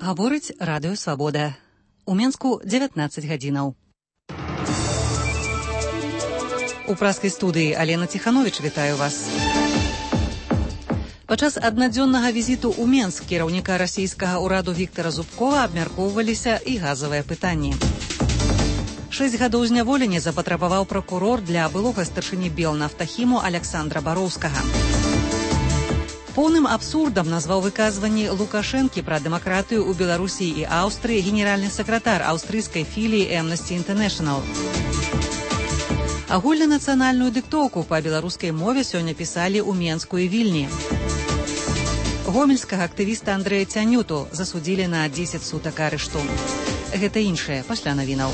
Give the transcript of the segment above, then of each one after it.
Гаворыць радыё «Свабода». У Менску 19 гадзінаў. У праскай студыі Алена Ціхановіч вітаю вас. Падчас аднадзённага візіту ў Менск кіраўніка расійскага ўраду Віктара Зубкова абмяркоўваліся і газавыя пытанні. 6 гадоў зняволення запатрабаваў пракурор для былога старшыні Белнафтахіму Аляксандра Бароўскага. Поўным абсурдам назваў выказванні Лукашэнкі пра дэмакратыю ў Беларусі і Аўстрыі генеральны сакратар аўстрыйскай філіі Amnesty International. Агульнанацыянальную дыктоўку па беларускай мове сёння пісалі ў Менску і Вільні. Гомельскага актывіста Андрэя Цянюту засудзілі на 10 сутак арышту. Гэта іншае пасля навінаў.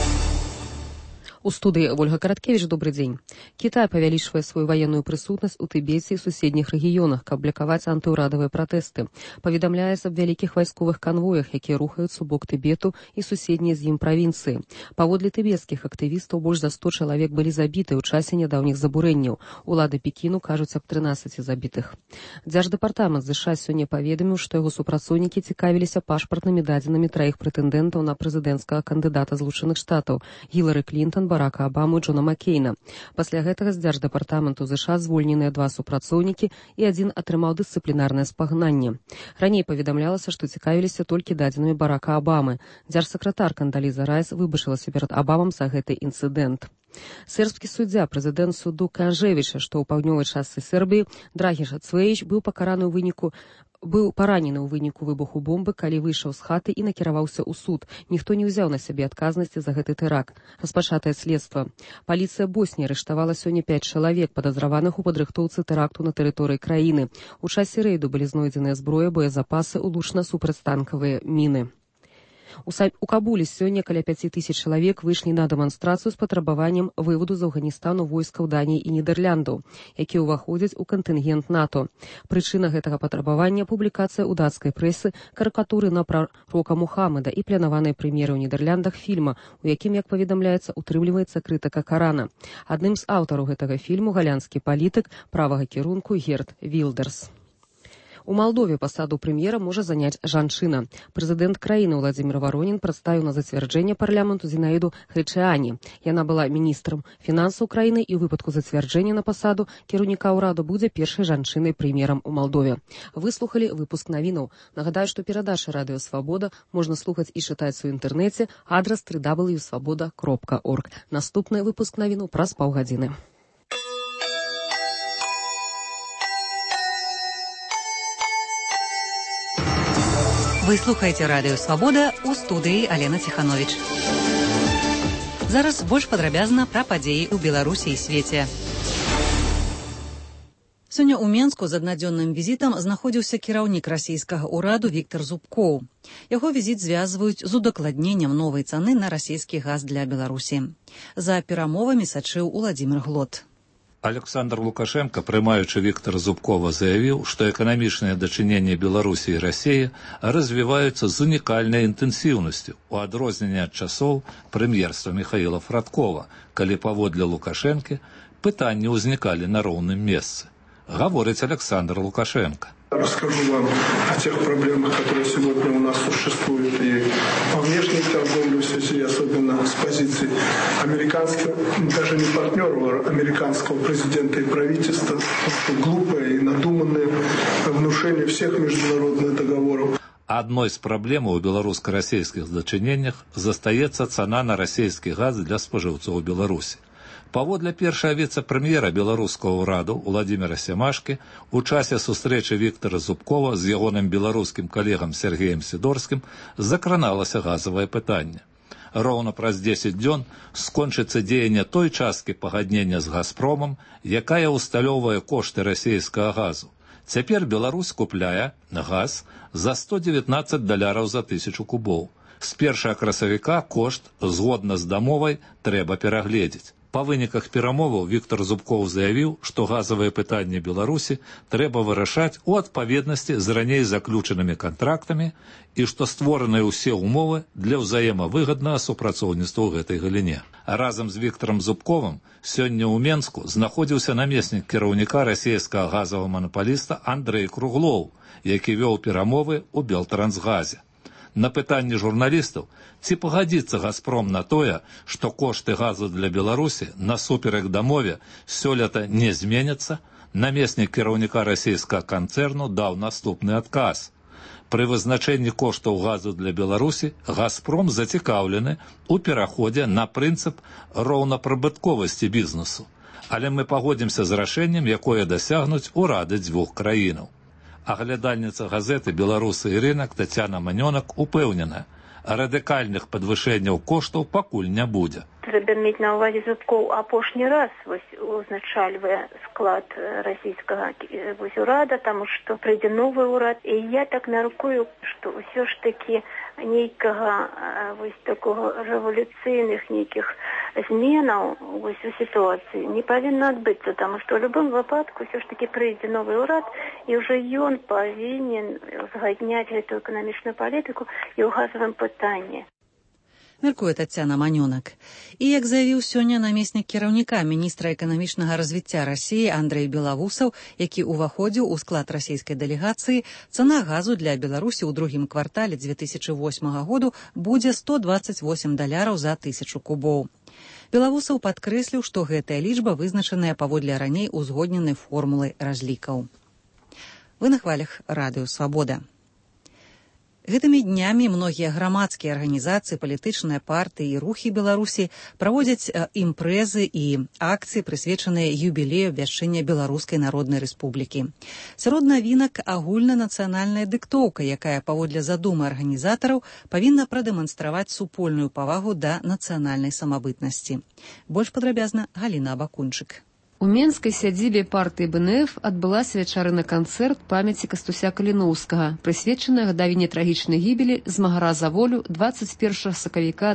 У студыі Ольга Караткевіч, добрый дзень. Кітай павялічвае сваю ваенную прысутнасць у Тыбеце і суседніх рэгіёнах, каб блакаваць антыўрадавыя пратэсты. Паведамляецца аб вялікіх вайсковых канвоях, якія рухаюцца ў бок Тыбету і суседнія з ім правінцыі. Паводле тыбецкіх актывістаў больш за 100 чалавек былі забіты ў часе нядаўніх забурэнняў. Улады Пекіну кажуць аб 13 забітых. Дзярждэпартамент США сёння паведаміў, што яго супрацоўнікі цікавіліся пашпартнымі дадзенымі 3 прэтэндэнтаў на прэзідэнцкага кандыдата Злучаных Штатаў – Гілары Клінтон, Барака Абаму і Джона Маккейна. Пасля гэтага з Дзярждэпартаменту США звольненыя 2 супрацоўнікі і 1 атрымаў дысцыплінарнае спагнанне. Раней паведамлялася, што цікавіліся толькі дадзенымі Барака Абамы. Дзяржсакратар Кандаліза Райс выбачылася перад Абамам за гэты інцыдэнт. Сербскі суддзя, прэзідэнт суду Канжевіча, што ў паўднёвай частцы Сербіі, Драгіш Цвеіч, быў паранены ў выніку выбуху бомбы, калі выйшаў з хаты і накіраваўся ў суд. Ніхто не ўзяў на сябе адказнасці за гэты тэракт. Распачатае следства. Паліцыя Босніі арыштавала сёння 5 чалавек, падазраваных у падрыхтоўцы тэракту на тэрыторыі краіны. У часе рэйду былі знойдзеныя зброя, боезапасы, улучна-супрацьтанкавыя міны. У Кабулі сёння каля 5000 чалавек выйшлі на дэманстрацыю з патрабаваннем выводу з Афганістану войскаў Даніі і Нідэрляндаў, якія ўваходзяць у кантынгент НАТО. Прычына гэтага патрабавання – публікацыя ў дацкай прэсы карыкатуры на прарока Мухаммада і планаваныя прэм'еры ў Нідэрляндах фільма, у якім, як паведамляецца, утрымліваецца крытыка Карана. Адным з аўтараў гэтага фільму галандскі палітык правага кірунку Герт Вілдерс. У Малдове пасаду прэм'ера можа заняць жанчына. Прэзідэнт краіны Владзімір Варонін прадставіў на зацвярджэнне парламенту Зінаіду Хрычаані. Яна была міністрам фінансаў краіны і ў выпадку зацвярджэння на пасаду кіраўніка ўраду будзе першай жанчынай-прэм'ерам у Малдове. Выслухалі выпуск навінаў. Нагадаю, што перадачы радыё «Свабода» можна слухаць і чытаць у інтэрнэце, адрас www.svoboda.org. Наступны выпуск навінаў праз паўгадзіны. Вы слухаеце радыё «Свабода», у студыі Алена Ціхановіч. Зараз больш падрабязна пра падзеі ў Беларусі і свеце. Сёння ў Менску з аднадзённым візітам знаходзіўся кіраўнік расійскага ўраду Віктар Зубкоў. Яго візіт звязваюць з удакладненнем новай цаны на расійскі газ для Беларусі. За перамовамі сачыў Уладзімір Глот. Александр Лукашенко, прымаючы Віктара Зубкова, заявіў, што эканамічныя дачыненні Беларусі і Расіі развіваюцца з унікальнай інтэнсіўнасцю, у адрозненне ад часоў прэм'ерства Міхаіла Фрадкова, калі паводле Лукашэнкі пытанні ўзнікалі на роўным месцы. Гаворыць Александр Лукашенко. Расскажу вам о тех проблемах, которые сегодня у нас существуют и по внешней торговле в связи, особенно с позиции американского, даже не партнера, американского президента и правительства, глупое и надуманное внушение всех международных договоров. Адной з праблем у беларуска-расійскіх дачыненнях застаецца цана на расійскі газ для спажыўцоў Беларусі. Паводле першага віцэ-прэм'ера беларускага ўраду Уладзіміра Сямашкі у часе сустрэчы Віктара Зубкова з ягоным беларускім калегам Сергеем Сідорскім закраналася газавае пытанне. Роўна праз 10 дзён скончыцца дзеянне той часткі пагаднення з «Газпромам», якая ўсталёўвае кошты расійскага газу. Цяпер Беларусь купляе газ за $119 за 1000 кубоў. З 1 красавіка кошт, згодна з дамовай, трэба перагледзець. Па выніках перамоваў Віктар Зубкоў заявіў, што газавыя пытанні Беларусі трэба вырашаць у адпаведнасці з раней заключанымі кантрактамі і што створаныя ўсе ўмовы для ўзаемавыгаднага супрацоўніцтва ў гэтай галіне. Разам з Віктарам Зубковым сёння ў Менску знаходзіўся намеснік кіраўніка расійскага газавага манапаліста Андрэй Круглоў, які вёў перамовы ў Белтрансгазе. На пытанне журналістаў, ці пагадзіцца «Газпром» на тое, што кошты газу для Беларусі насуперак дамове сёлета не зменяцца, намеснік кіраўніка расійскага канцэрну даў наступны адказ. Пры вызначэнні коштаў газу для Беларусі «Газпром» зацікаўлены ў пераходзе на прынцып роўнапрыбытковасці бізнесу. Але мы пагодзімся з рашэннем, якое дасягнуць урады дзвюх краінаў. Аглядальніца газеты «Беларусы і рынак» Тацяна Манёнак упэўнена, радыкальных падвышэнняў коштаў пакуль не будзе. Трэба мець на ўвазе Зубкоў апошні раз узначальвае склад расійскага урада, таму што прыйдзе новы ўрад. І я так мяркую, што ўсё ж такі нейкага такого рэвалюцыйных нейкіх зменаў у сітуацыі не павінна адбыцца, таму што ў любым выпадку ўсё ж такі прыйдзе новы ўрад, і ўжо ён павінен узгадняць гэтую эканамічную палітыку і ў газавым пытанні. Мяркуе Тацяна Манёнак. І, як заявіў сёння намеснік кіраўніка міністра эканамічнага развіцця Расіі Андрэй Белавусаў, які ўваходзіў у склад расійскай дэлегацыі, цана газу для Беларусі ў другім квартале 2008 году будзе $128 за 1000 кубоў. Белавусаў падкрэсліў, што гэтая лічба вызначаная паводле раней узгодненай формулы разлікаў. Вы на хвалях Радыё Свабода. Гэтымі днямі многія грамадскія арганізацыі, палітычныя партыі і рухі Беларусі праводзяць імпрэзы і акцыі, прысвечаныя юбілею абвяшчэння Беларускай Народнай Рэспублікі. Сярод навінак агульнанацыянальная дыктоўка, якая паводле задумы арганізатараў павінна прадэманстраваць супольную павагу да нацыянальнай самабытнасці. Больш падрабязна Галіна Абакунчык. У менскай сядзібе партыі БНФ адбылася вечарына-канцэрт памяці Кастуся Каліноўскага, прысвечаная гадавіне трагічнай гібелі змагара за волю 21 сакавіка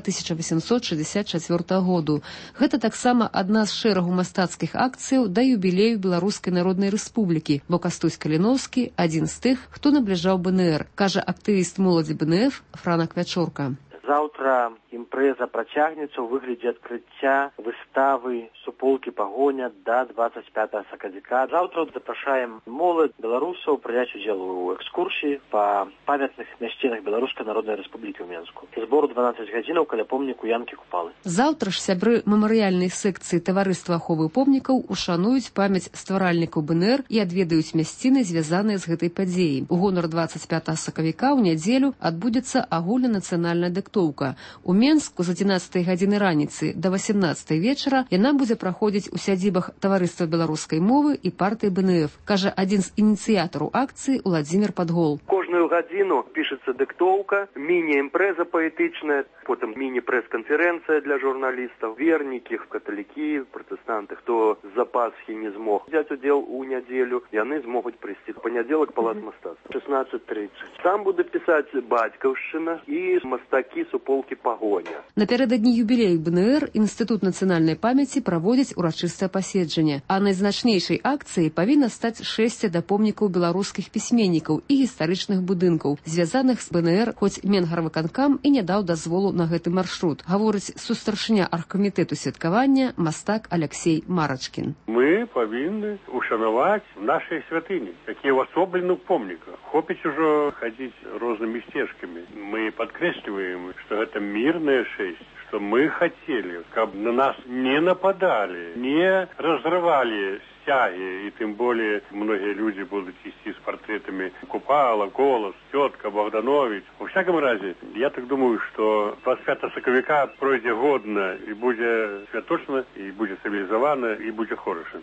1864 году. Гэта таксама адна з шэрагу мастацкіх акцыяў да юбілею Беларускай Народнай Рэспублікі, бо Кастусь Каліноўскі адзін з тых, хто набліжаў БНР, кажа актывіст моладзі БНФ Франак Вячорка. Заўтра імпрэза працягнецца ў выглядзе адкрыцця выставы суполкі пагоня да 25 сакавіка. Заўтра запрашаем моладзь беларусаў прыняць удзел у экскурсіі па памятных мясцінах Беларускай Народнай Рэспублікі ў Менску. Збору 12 гадзінаў каля помніку Янкі Купалы. Заўтра ж сябры мемарыяльнай секцыі таварыства аховы помнікаў ушануюць памяць стваральнікаў БНР і адведаюць мясціны, звязаныя з гэтай падзеяй. У гонар 25 сакавіка ў нядзелю адбудзецца агульнанацыянальная дыктоўка. У Менску з 11 гадзіны раніцы да 18 вечара яна будзе праходзіць у сядзібах таварыства беларускай мовы і партыі БНФ, кажа адзін з ініцыятараў акцыі Уладзімір Падгол. Кожную гадзіну пішацца дыктоўка, міні-імпрэза паэтычная, потым міні-прэс-канферэнцыя для журналістаў, вернікі, каталікі, пратэстанты, хто з-за Пасхі не змог взяць удзел у нядзелю, яны змогуць прыйсці. Панядзелак палац мастацтва, 16:30. Там будзе пісаць бацькаўшчына і мастакі суполкі пагоня. Напярэдадні юбілею БНР Інстытут нацыянальнай памяці праводзіць урачыстае паседжанне, а найзначнейшай акцыяй павінна стаць шэсце да помнікаў беларускіх пісьменнікаў і гістарычных будынкаў, звязаных з БНР, хоць Менгарвыканкам і не даў дазволу на гэты маршрут, гаворыць сустаршыня аргкамітэту святкавання мастак Аляксей Марачкін. Мы павінны ушанаваць нашыя святыні, якія ў асобленых помніках. Хопіць ужо хадзіць рознымі сцежкамі. Мы падкрэсліваем, што гэта мирная шесть, что мы хотели, каб на нас не нападали, не разрывали стяги, и тем более многие люди будут идти с портретами Купала, Колос, тетка, Богданович. Во всяком разе, я так думаю, что 25 сакавіка пройдзе годна, и будет святочно, и будет цивилизовано, и будет хорошо.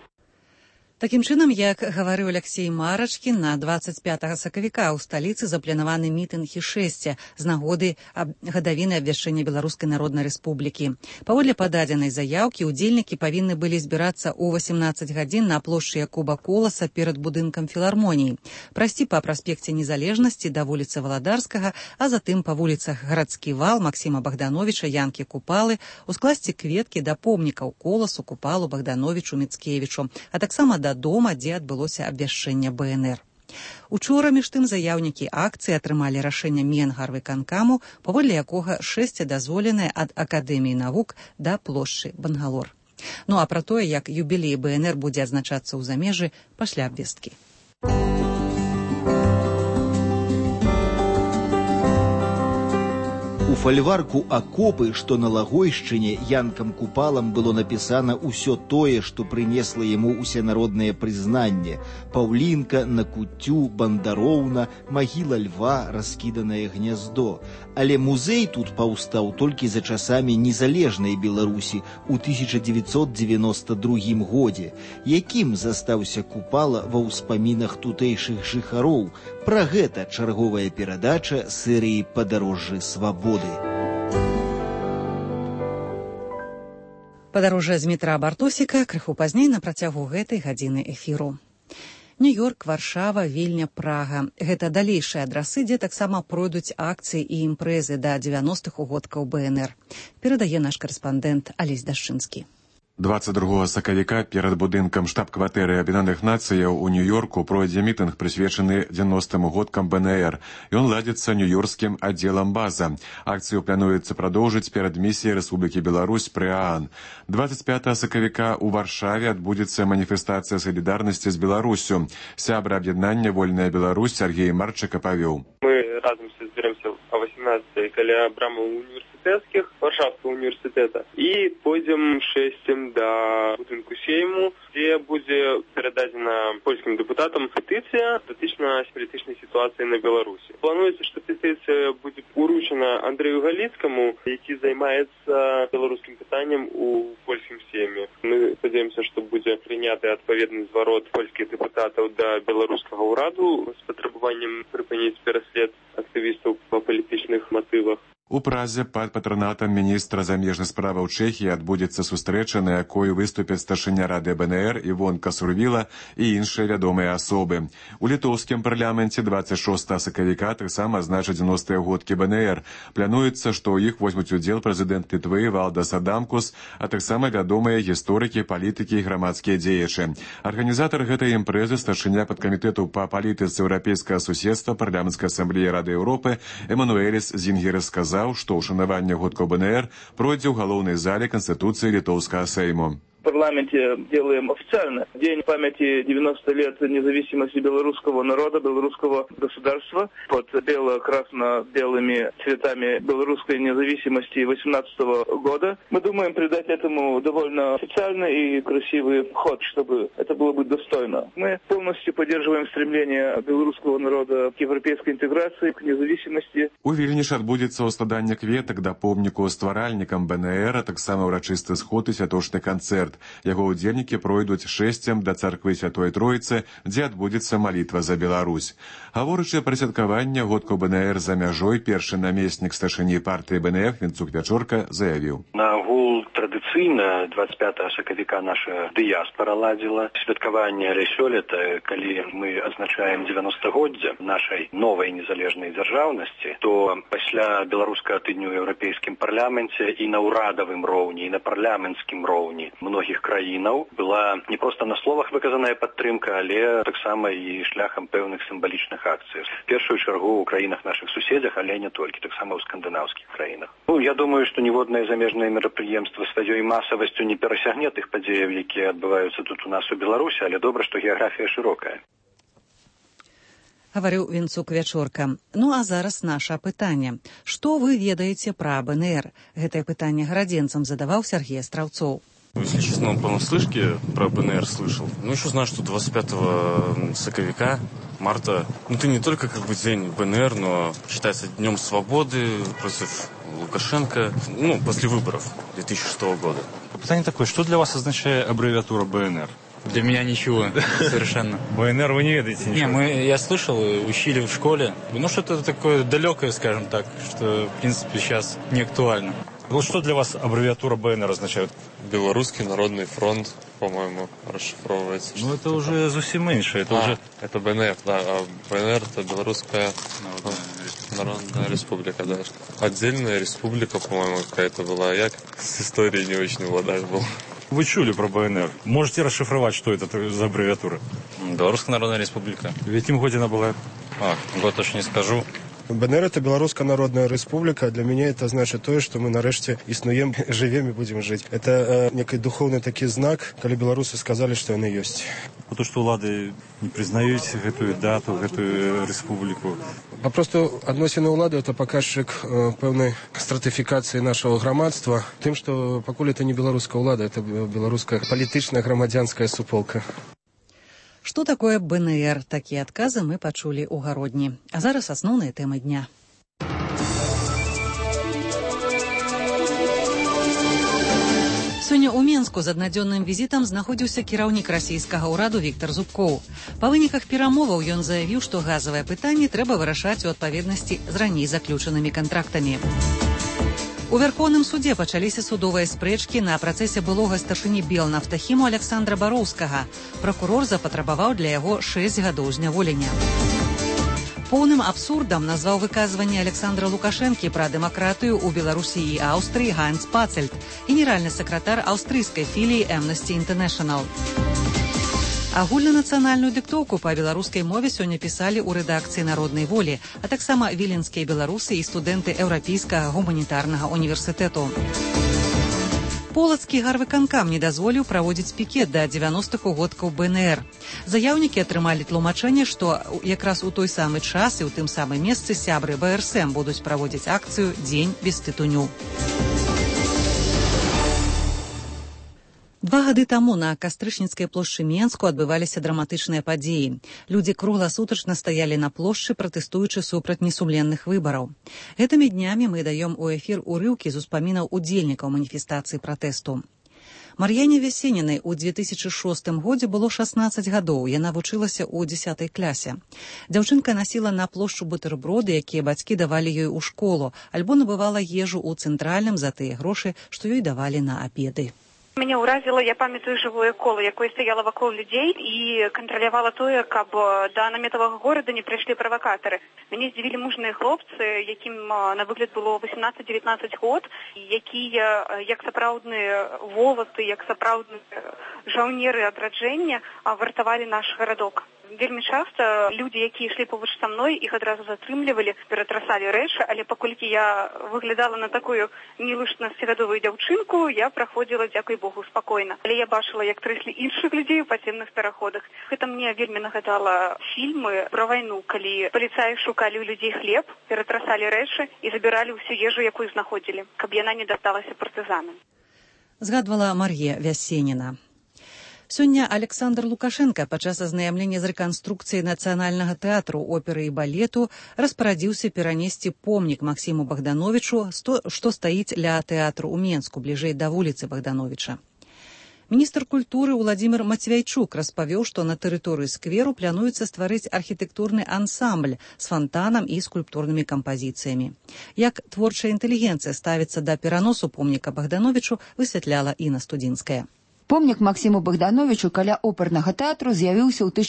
Такім чынам, як гаварыў Аляксей Марачкін, на 25 сакавіка ў сталіцы запланаваны мітынг і шэсце з нагоды гадавіны абвяшчэння Беларускай Народнай Рэспублікі. Паводле пададзенай заяўкі, удзельнікі павінны былі збірацца ў 18 гадзін на плошчы Якуба Коласа перад будынкам філармоніі, прайсці па праспекце Незалежнасці да вуліцы Валадарскага, а затым па вуліцах Гарадскі вал, Максіма Богдановича, Янкі Купалы, ускласці кветкі да помнікаў Коласу, Купалу, Богдановичу, Міцкевічу, а таксама да дома, дзе адбылося абвяшчэнне БНР. Учора, між тым, заяўнікі акцыі атрымалі рашэнне Менгарвыканкаму, паводле якога шэсце дазволенае ад Акадэміі навук да плошчы Бангалор. Ну а пра тое, як юбілей БНР будзе адзначацца ў замежы, пасля абвесткі. фальварку «Акопы», што на Лагойшчыне Янкам Купалам было напісана ўсё тое, што прынесла яму усенароднае прызнанне. Паўлінка, на куццю, бандароўна, магіла льва, раскіданае гняздо. Але музей тут паўстаў толькі за часамі незалежнай Беларусі ў 1992 годзе. Якім застаўся Купала ва ўспамінах тутэйшых жыхароў? Пра гэта чарговая перадача серыі «Падарожжы свабоды». Падарожжа з метра Бартосіка крыху пазней на працягу гэтай гадзіны эфіру. Нью-Йорк, Варшава, Вільня, Прага. Гэта далейшыя адрасы, дзе таксама пройдуць акцыі і імпрэзы да 90-х угодкаў БНР. Перадае наш карэспандэнт Алесь Дашчынскі. 22 сакавіка перад будынкам штаб-кватэры Аб'яднаных Нацыяў у Нью-Йорку пройдзе мітынг, прысвечаны 90-м годкам БНР. Ён ладзіцца нью-йоркскім аддзелам база. Акцыю плануецца прадоўжыць перад місіяй Рэспублікі Беларусь пры ААН. 25 сакавіка ў Варшаве адбудзецца маніфестацыя салідарнасці з Беларусю. Сябра аб'яднання «Вольная Беларусь» Сергей Марчыка павёў. Мы разом зберемся о 18-й каля брамы універсітэцкіх Варшавскага універсітэта і пойдзем шэсцем да будынку Сейму, дзе будзе перададзена польскім дэпутатам петыцыя датычна палітычнай сітуацыі на Беларусі. Плануецца, што петыцыя будзе уручана Андрэю Галіцкаму, які займаецца беларускім пытаннем у польскім Сейме. Мы спадзяёмся, што будзе прыняты адпаведны зварот польскіх дэпутатаў да беларускага ўраду з патрабаваннем прыпыніць пераслед актывістаў па палітычных матывах. У Празе пад патранатам міністра замежных справаў Чэхіі адбудзецца сустрэча, на якой выступяць старшыня Рады БНР Івонка Сурвіла і іншыя вядомыя асобы. У літоўскім парламенце 26 сакавіка таксама адзначаць 90-е годкі БНР. Плануецца, што ў іх возьмуць удзел прэзідэнт Літвы Валдас Адамкус, а таксама вядомыя гісторыкі, палітыкі і грамадскія дзеячы. Арганізатар гэтай імпрэзы, старшыня падкамітэту па палітыцы еўрапейскага суседства парламенцкай асамблеі Рады Еўропы Эмануэліс Зінгерес сказаў, што ўшанаванне годкаў БНР пройдзе ў галоўнай зале Канстытуцыі літоўскага Сейму. В парламенте делаем официально День памяти 90 лет независимости белорусского народа, белорусского государства под бело-красно-белыми цветами белорусской независимости 18 года. Мы думаем придать этому довольно официальный и красивый ход, чтобы это было бы достойно. Мы полностью поддерживаем стремление белорусского народа к европейской интеграции, к независимости. У Вільні ж адбудзецца ўскладанне кветак да помніку стваральнікам БНР, а таксама ўрачысты сход і святочны канцэрт. Яго ўдзельнікі пройдуць шэсцем да царквы Святой Троіцы, дзе адбудзецца малітва за Беларусь. Гаворачы пра святкаванне годкаў БНР за мяжой, першы намеснік старшыні партыі БНР Вінцук Вячорка заявіў. Нагул традыцыйна 25 сакавіка наша дыяспара ладзіла святкаванне, але сёлета, калі мы адзначаем 90-годдзе нашай новай незалежнай дзяржаўнасці, то пасля беларускага тыдню ў еўрапейскім парламенце і на ўрадавым роўні, і на парламенцкім роўні многіх краінаў была не проста на словах выказаная падтрымка, але таксама і шляхам пэўных сімвалічных акцый. В першую чаргу ў краінах нашых суседзях, але не толькі, таксама ў скандынаўскіх краінах. Я думаю, што ніводнае замежнае мерапрыемства сваёй масавасцю не перасягне тых падзеяў, якія адбываюцца тут у нас у Беларусі, але добра, што геаграфія шырокая. Гаварыў Вінцук Вячорка. Ну а зараз наша пытанне. Што вы ведаеце пра БНР? Гэтае пытанне гарадзенцам задаваў Сергей Страўцоў. Если честно, понаслышке про БНР слышал. Ну, еще знаю, что 25 сакавика, марта, это не только день БНР, но считается Днем Свободы против Лукашенко, после выборов 2006 года. Питание такое, что для вас означает аббревиатура БНР? Для меня ничего, совершенно. БНР вы не ведаете ничего? Я слышал, учили в школе. Что-то такое далекое, скажем так, что, в принципе, сейчас не актуально. Вот что для вас аббревиатура БНР означает? Белорусский народный фронт, по-моему, расшифровывается. Это уже совсем меньше. Это БНР, да. А БНР это Белорусская Народная Республика, да. Отдельная республика, по-моему, какая-то была. Я с историей не очень в ладах был. Вы чули про БНР? Можете расшифровать, что это за аббревиатура? Белорусская Народная Республика. В каком году она была? Год точно не скажу. БНР – это Белорусская Народная Республика. Для меня это значит то, что мы нарешті існуем, живем и будем жить. Это некий духовный такой знак, когда белорусы сказали, что они есть. То, что улады не признают эту дату, эту республику. Попросту адносіны ўлады – это показчик пэўнай стратыфікацыі нашего грамадства. Тым, что пакуль это не белорусская ўлада, это белорусская палітычная грамадзянская суполка. Што такое БНР? Такія адказы мы пачулі ў гародні. А зараз асноўныя тэмы дня. Сёння ў Менску з аднадзённым візітам знаходзіўся кіраўнік расійскага ўраду Віктар Зубкоў. Па выніках перамоваў ён заявіў, што газавае пытанне трэба вырашаць у адпаведнасці з раней заключанымі кантрактамі. У Вярхоўным судзе пачаліся судовыя спрэчкі на працэсе былога старшыні Белнафтахіму Александра Бароўскага. Пракурор запатрабаваў для яго 6 гадоў зняволення. Поўным абсурдам назваў выказванне Александра Лукашэнкі пра дэмакратыю ў Беларусі і Аўстрыі Ганс Пацельд, генеральны сакратар аўстрыйскай філіі Amnesty International. Агульнанацыянальную дыктоўку па беларускай мове сёння пісалі ў рэдакцыі «Народнай волі», а таксама віленскія беларусы і студэнты Еўрапейскага гуманітарнага універсітэту. Полацкі гарвыканкам не дазволіў праводзіць пікет да 90-х угодкаў БНР. Заяўнікі атрымалі тлумачэнне, што якраз у той самы час і ў тым самым месцы сябры БРСМ будуць праводзіць акцыю «Дзень без тытуню». 2 гады таму на Кастрычніцкай плошчы Менску адбываліся драматычныя падзеі. Людзі кругласутачна стаялі на плошчы, пратэстуючы супраць несумленных выбараў. Гэтымі днямі мы даём у эфір урыўкі з успамінаў удзельнікаў маніфестацыі пратэсту. Мар'яне Вясенінай у 2006 годзе было 16 гадоў. Яна вучылася ў 10 класе. Дзяўчынка насіла на плошчу бутэрброды, якія бацькі давалі ёй у школу, альбо набывала ежу ў цэнтральным за тыя грошы, што ёй давалі на абеды. Мяне ўразіла, я памятаю жывое кола, якое стаяла вакол людзей і кантралявала тое, каб да наметавага горада не прыйшлі правакатары. Мяне здзівілі мужныя хлопцы, якім на выгляд было 18-19 год, якія, як сапраўдныя волаты, як сапраўдныя жаўнеры адраджэння, вартавалі наш гарадок. Вельмі часта людзі, якія ішлі побач са мной, іх адразу затрымлівалі, ператрасалі рэчы, але паколькі я выглядала на такую мілую 16-гадовую дзяўчынку, я праходзіла, дзякуй Богу, спакойна. Але я бачыла, як трэслі іншых людзей у падземных пераходах. Гэта мне вельмі нагадала фільмы пра вайну, калі паліцаі шукалі ў людзей хлеб, ператрасалі рэчы і забіралі ўсю ежу, якую знаходзілі, каб яна не дасталася партызанам. Згадвала Мар'я Вясеніна. Сёння Александр Лукашенко падчас азнаямлення з рэканструкцыяй нацыянальнага тэатру, оперы і балету распарадзіўся перанесці помнік Максіму Богдановичу, што стаіць ля тэатру ў Менску, бліжэй да вуліцы Богдановича. Міністр культуры Владимир Матвейчук распавёў, што на тэрыторыі скверу плануецца стварыць архітэктурны ансамбль з фантанам і скульптурнымі кампазіцыямі. Як творчая інтэлігенцыя ставіцца да пераносу помніка Богдановичу, высвятляла Інна Студзінская. Помнік Максіму Богдановичу каля опернага тэатру з'явіўся ў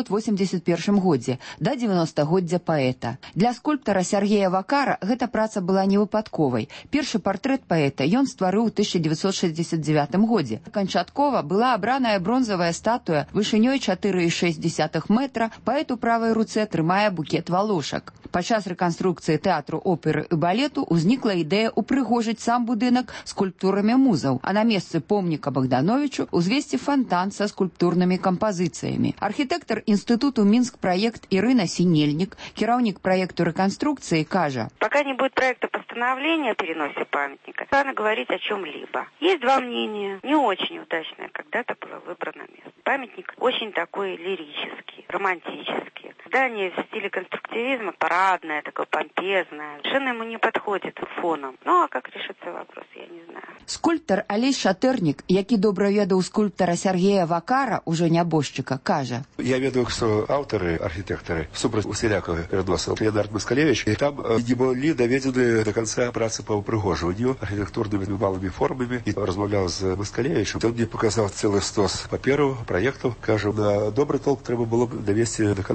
1981 годзе, да 90-годдзя паэта. Для скульптара Сергея Вакара гэта праца была невыпадковай. Першы партрэт паэта ён стварыў у 1969 годзе. Канчаткова была абраная бронзавая статуя вышынёй 4,6 метра. Паэт у правай руцэ трымае букет валошак. Падчас рэканструкцыі тэатру, оперы і балету ўзнікла ідэя ўпрыгожыць сам будынак скульптурамі музаў, а на месцы помніка Богдановичу узвесці фонтан са скульптурнымі кампазіцыямі. Архітэктар інстытуту Мінск-праект Ірына Синельник, кіраўнік праекту рэканструкцыі, кажа: «Пока не будет проекта постановления о переносе памятника, рано говорить о чем-либо. Есть два мнения. Не очень удачное когда-то было выбрано место. Памятник очень такой лирический, романтический. Здание в стиле конструктивизма парадное, такое помпезное. Совершенно ему не подходит фоном. Ну, а как решится вопрос, я не знаю». Скульптар Алей Шатэрнік, які добра ведаў скульптара Сергея Вакара, ужо нябожчыка, кажа: «Я ведаю, што аўтары, архітэктары супраць усялякага перадносаў Леонард Маскалевіч, і там не былі даведзены до конца працы па ўпрыгожванню архітэктурнымі малымі формамі, і размаўляў з Маскалевічем. Ён мне показаў цэлы стос папераў, праектаў, кажа, на добры толк трэба было б давесці до конца. Як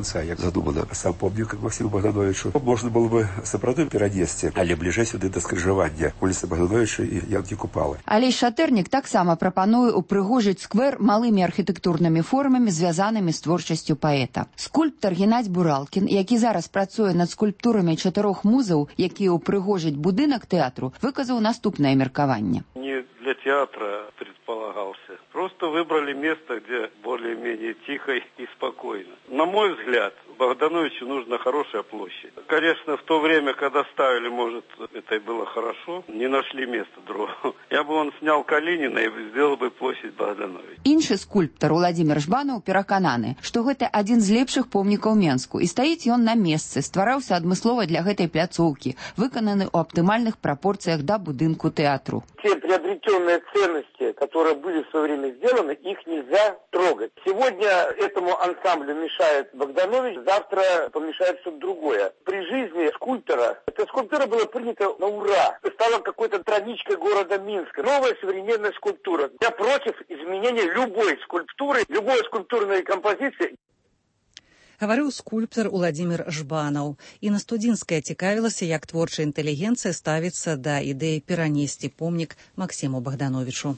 задумана. Сам помнік Максиму Богдановичу можна было бы сапраўды перанесці, але бліжэй сюды да скрыжавання вуліцы Богдановича і Янкі Купалы. Алесь Шатэрнік таксама прапануе упрыгожыць сквер малымі архітэктурнымі формамі, звязанымі з творчасцю паэта. Скульптар Геннадзь Буралкін, які зараз працуе над скульптурамі 4 музаў, якія упрыгожаць будынак тэатру, выказаў наступнае меркаванне. Не для театра предполагался. Просто выбрали место, где более-менее тихо и спокойно. На мой взгляд, Богдановичу нужна хорошая площадь. Конечно, в то время, когда ставили, может, это и было хорошо, не нашли места другого. Я бы он снял Калинина и сделал бы площадь Богдановича. Іншы скульптар Уладзімір Жбанаў перакананы, што гэта адзін з лепшых помнікаў Менску, і стаіць ён на месцы, ствараўся адмыслова для гэтай пляцоўкі, выкананы ў аптымальных прапорцыях да будынку тэатру. Те приобретенные ценности, которые были в свое время сделаны, их нельзя трогать. Сегодня этому ансамблю мешает Богданович, завтра помешает что-то другое. При жизни скульптора, эта скульптура была принята на ура. Стала какой-то страничкой города Минска. Новая современная скульптура. Я против изменения любой скульптуры, любой скульптурной композиции. Гаварыў скульптар Уладзімір Жбанаў. І на студзінская цікавілася, як творчая інтэлігенцыя ставіцца да ідэі перанесці помнік Максіму Богдановичу.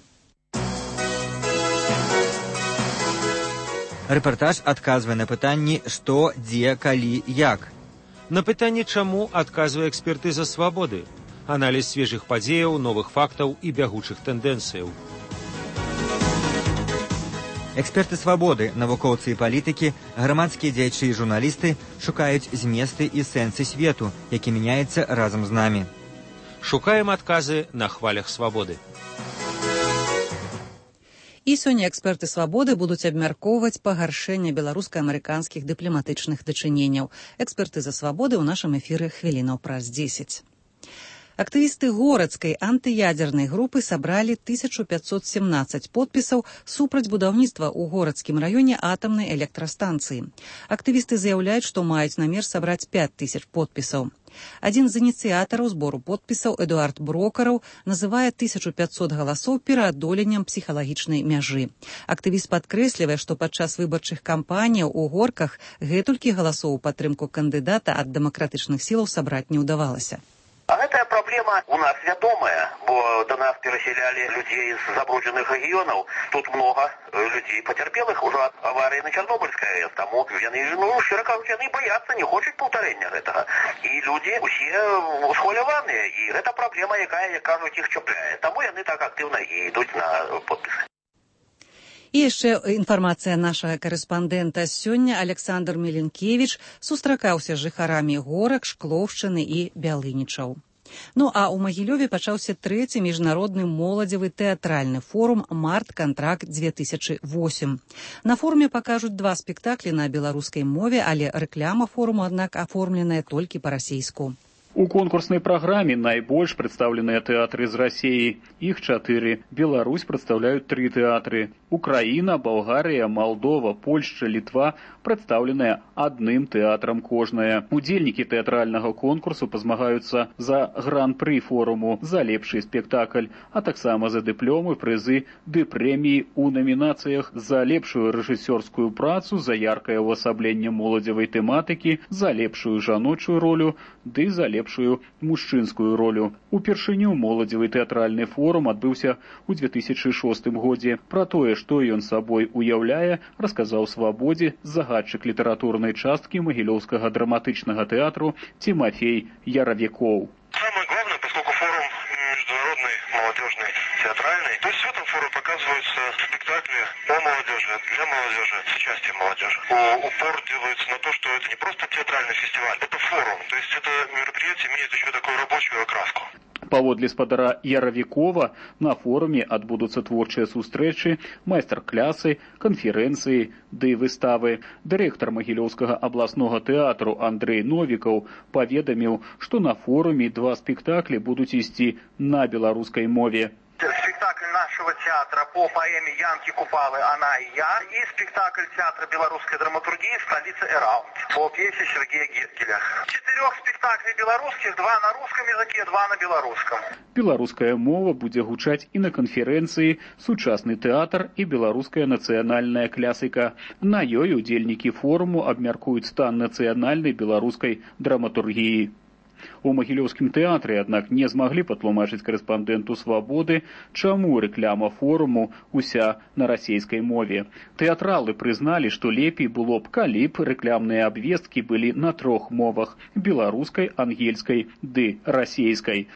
Рэпартаж адказвае на пытанні «Што, дзе, калі, як?». На пытанне «Чаму?» адказвае экспертыза «Свабоды». Аналіз свежых падзеяў, новых фактаў і бягучых тэндэнцыяў. Эксперты «Свабоды», навукоўцы і палітыкі, грамадскія дзеячы і журналісты шукаюць зместы і сэнсы свету, які мяняецца разам з намі. Шукаем адказы на хвалях «Свабоды». І сёння эксперты «Свабоды» будуць абмяркоўваць пагаршэнне беларуска-амерыканскіх дыпламатычных дачыненняў. Экспертыза «Свабоды» ў нашым эфіры хвілінаў праз 10. Актывісты горадскай антыядзернай групы сабралі 1517 подпісаў супраць будаўніцтва ў горадскім раёне атамнай электрастанцыі. Актывісты заяўляюць, што маюць намер сабраць 5000 подпісаў. Адзін з ініцыятараў збору подпісаў, Эдуард Брокараў, называе 1500 галасоў пераадоленнем псіхалагічнай мяжы. Актывіст падкрэслівае, што падчас выбарчых кампаніяў у горках гэтулькі галасоў у падтрымку кандыдата ад дэмакратычных сілаў сабраць не ўдавалася. А гэтая праблема у нас вядомая, бо до нас пераселялі людзей з забруджаных рэгіёнаў. Тут много людзей пацярпелых ужо ад аварыі на Чарнобыльскай АЭС. Таму яны, шчыра кажучы, яны баяцца, не хочуць паўтарэння гэтага. І людзі усе усхваляваныя, і гэта праблема, якая, як кажуць, іх чапляе. Таму яны так актыўна і ідуць на подпісы. І яшчэ інфармацыя нашага карэспандэнта. Сёння Александр Меленкевіч сустракаўся з жыхарамі горак, Шклоўшчыны і Бялынічаў. Ну а ў Магілёве пачаўся 3-й міжнародны моладзевы тэатральны форум «Март-кантракт-2008». На форуме пакажуць 2 спектаклі на беларускай мове, але рэкляма форуму, аднак, аформленая толькі па-расейску. У конкурснай праграме найбольш прадстаўленыя тэатры з Расіі. Іх 4. Беларусь прадстаўляюць 3 тэатры. Украіна, Балгарыя, Малдова, Польшча, Літва прадстаўленыя адным тэатрам кожная. Удзельнікі тэатральнага конкурсу пазмагаюцца за гран-пры форуму, за лепшы спектакль, а таксама за дыпломы, прызы ды прэміі ў намінацыях за лепшую рэжысёрскую працу, за яркае ўвасабленне моладзевай тэматыкі, за лепшую жаночую ролю ды за лепшую мужчынскую ролю. Упершыню моладзевы тэатральны форум адбыўся ў 2006 годзе. Пра тое, што ён сабой уяўляе, расказаў «Свабодзе» загадчык літаратурнай часткі Магілёўскага драматычнага тэатру Тимофей Яровиков. Самое главное, поскольку форум международный, молодежный, театральный, то есть в этом форуме показываются спектакли о молодежи, для молодежи, с участием молодежи. Упор делается на то, что это не просто театральный фестиваль, это форум, то есть это мероприятие имеет еще такую рабочую окраску. Паводле спадара Яровикова на форуме адбудуцца творчыя сустрэчы, майстар-клясы, канферэнцыі ды выставы. Дырэктар Магілёўскага абласнога тэатру Андрэй Новікаў паведаміў, што на форуме 2 спектаклі будуць ісці на беларускай мове. Спектакль нашего театра по поэме Янки Купалы «Она и я» и спектакль театра белорусской драматургии «Столица Эраунд» по пьесе Сергея Гиркеля. 4 спектаклей белорусских, 2 на русском языке, 2 на белорусском. Беларуская мова будзе гучаць і на канферэнцыі «Сучасны тэатр і беларуская нацыянальная клясыка». На ёй удзельнікі форуму абмяркуюць стан нацыянальнай беларускай драматургіі. У Магілёўскім тэатры, аднак, не змаглі патлумачыць карэспандэнту «Свабоды», чаму рэкляма форуму ўся на расейскай мове. Тэатралы прызналі, што лепей было б, калі б рэклямныя абвесткі былі на 3 мовах – беларускай, ангельскай ды расейскай.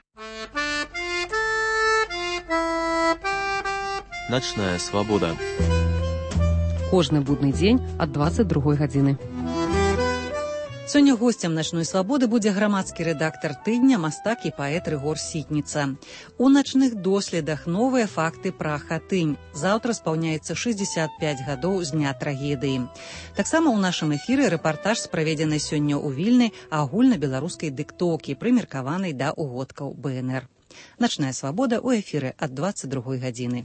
Начная свабода. Кожны будны дзень ад 22 гадзіны. Сёння госцем «Начной свабоды» будзе грамадскі рэдактар тыдня, мастак і паэт Рыгор Сітніца. У начных доследах новыя факты пра Хатынь. Заўтра спаўняецца 65 гадоў з дня трагедыі. Таксама ў нашым эфіры рэпартаж з праведзенай сёння ў Вільні агульнабеларускай дыктоўкі, прымеркаванай да угодкаў БНР. «Начная свабода» ў эфіры ад 22 гадзіны.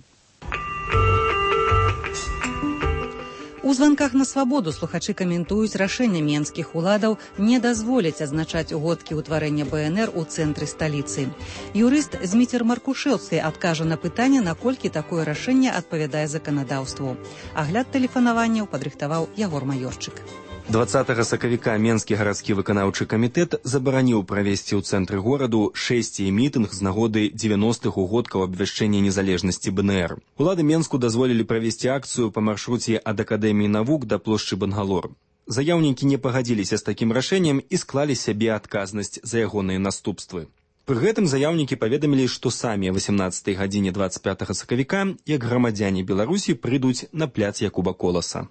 У званках на свабоду слухачы каментуюць рашэнне менскіх уладаў не дазволіць адзначаць угодкі ўтварэння БНР у цэнтры сталіцы. Юрыст Зміцер Маркушэўскі адкажа на пытанне, наколькі такое рашэнне адпавядае заканадаўству. Агляд тэлефанаванняў падрыхтаваў Ягор Маёрчык. 20 сакавіка Менскі гарадскі выканаўчы камітэт забараніў правесці ў цэнтры гораду 6 мітынг з нагоды 90-х угодкаў абвяшчэння незалежнасці БНР. Улады Менску дазволілі правесці акцыю па маршруце ад Акадэміі навук да плошчы Бангалор. Заяўнікі не пагадзіліся з такім рашэннем і склалі сябе адказнасць за ягоныя наступствы. Пры гэтым заяўнікі паведамілі, што самі о 18 гадзіне 25 сакавіка, як грамадзяне Беларусі, прыйдуць на пляц Якуба Коласа.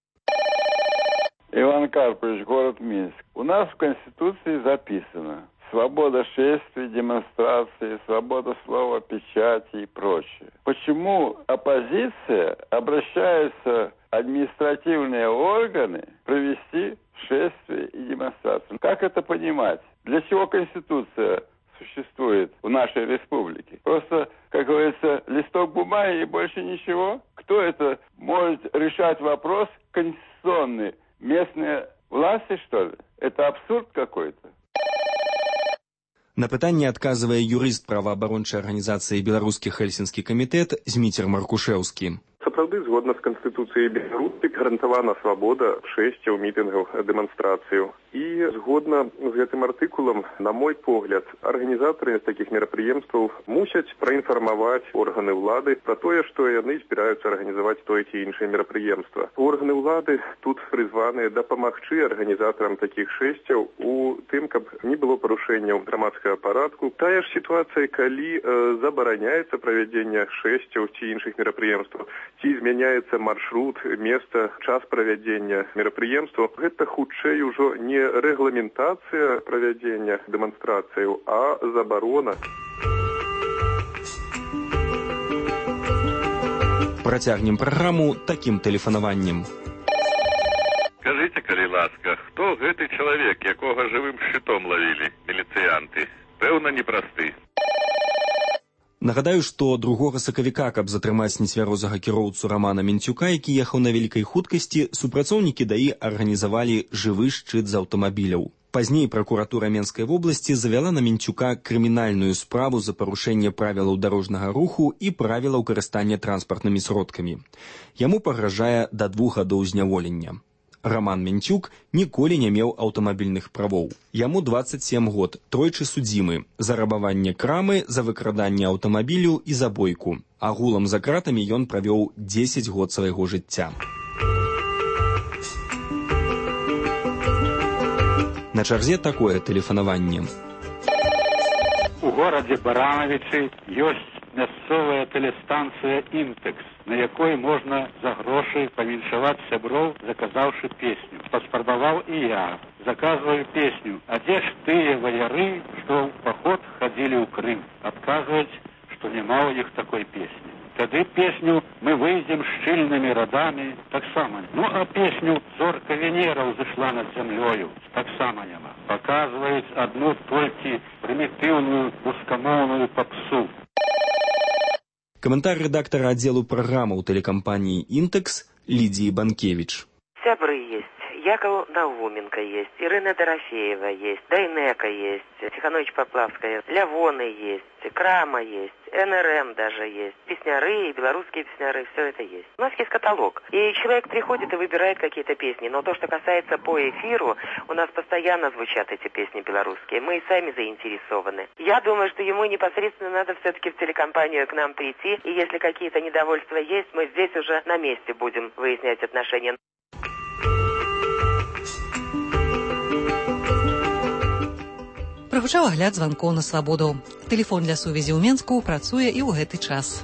Иван Карпович, город Минск. У нас в Конституции записано свобода шествий, демонстрации, свобода слова, печати и прочее. Почему оппозиция обращается в административные органы провести шествие и демонстрацию? Как это понимать? Для чего Конституция существует в нашей республике? Просто, как говорится, листок бумаги и больше ничего? Кто это может решать вопрос конституционный? Местные власти, что ли? Это абсурд какой-то. На пытанне адказвае юрыст праваабарончай арганізацыі «Беларускі Хельсінскі камітэт» Зміцер Маркушэўскі. Сапраўды, згодна з Канстытуцыяй Беларусі, гарантавана свабода шэсцяў, мітынгаў, дэманстрацыяў. І згодна з гэтым артыкулам, на мой погляд, арганізатары такіх мерапрыемстваў мусяць праінфармаваць органы ўлады пра тое, што яны збіраюцца арганізаваць тое ці іншае мерапрыемства. Органы ўлады тут прызваныя дапамагчы арганізатарам такіх шэсцяў у тым, каб не было парушэнняў грамадскага парадку. Тая ж сітуацыя, калі забараняецца правядзенне шэсцяў ці іншых мерапрыемстваў, ці змяняецца маршрут, месца, час правядзення мерапрыемства, гэта хутчэй ужо не рэгламентацыя правядзення дэманстрацыяў, а забарона. Працягнем праграму такім тэлефанаваннем. Скажыце, калі ласка, хто гэты чалавек, якога жывым шчытом лавілі міліцыянты? Пэўна, непросты. Нагадаю, што 2 сакавіка, каб затрымаць нецвярозага кіроўцу Рамана Мінцюка, які ехаў на вялікай хуткасці, супрацоўнікі ДАІ арганізавалі жывы шчыт з аўтамабіляў. Пазней пракуратура Менскай вобласці завяла на Мінцюка крымінальную справу за парушэнне правілаў дарожнага руху і правілаў карыстання транспартнымі сродкамі. Яму пагражае да 2 гадоў зняволення. Раман Мінцюк ніколі не меў аўтамабільных правоў. Яму 27 год, тройчы судзімы, за рабаванне крамы, за выкраданне аўтамабілю і за бойку. Агулам за кратамі ён правёў 10 год свайго жыцця. На чарзе такое тэлефанаванне. У горадзе Баранавічы ёсць мясцовая тэлестанцыя «Інтэкс», на якой можна за грошы павіншаваць сяброў, заказаўшы песню. Паспрабаваў і я. Заказваю песню. А дзе ж тыя ваяры, што ў паход хадзілі ў Крым? Адказваюць, што няма ў іх такой песні. Тады песню «Мы выйдзем шчыльнымі радамі» таксама. Ну, а песню «Зорка Венера ўзышла над зямлёю» таксама няма. Паказваюць адну толькі прымітыўную рускамоўную папсу. Каментар рэдактара аддзелу праграмаў тэлекампаніі «Інтэкс» Лідзіі Банкевіч. Сябры есть. Яков Науменко есть, Ирина Дорофеева есть, Дайнека есть, Тихонович Поплавская, Лявоны есть, Крама есть, НРМ даже есть, песняры, белорусские песняры, все это есть. У нас есть каталог, и человек приходит и выбирает какие-то песни, но то, что касается по эфиру, у нас постоянно звучат эти песни белорусские, мы и сами заинтересованы. Я думаю, что ему непосредственно надо все-таки в телекомпанию к нам прийти, и если какие-то недовольства есть, мы здесь уже на месте будем выяснять отношения. Прагучаў агляд званкоў на свабоду. Тэлефон для сувязі ў Менску працуе і ў гэты час.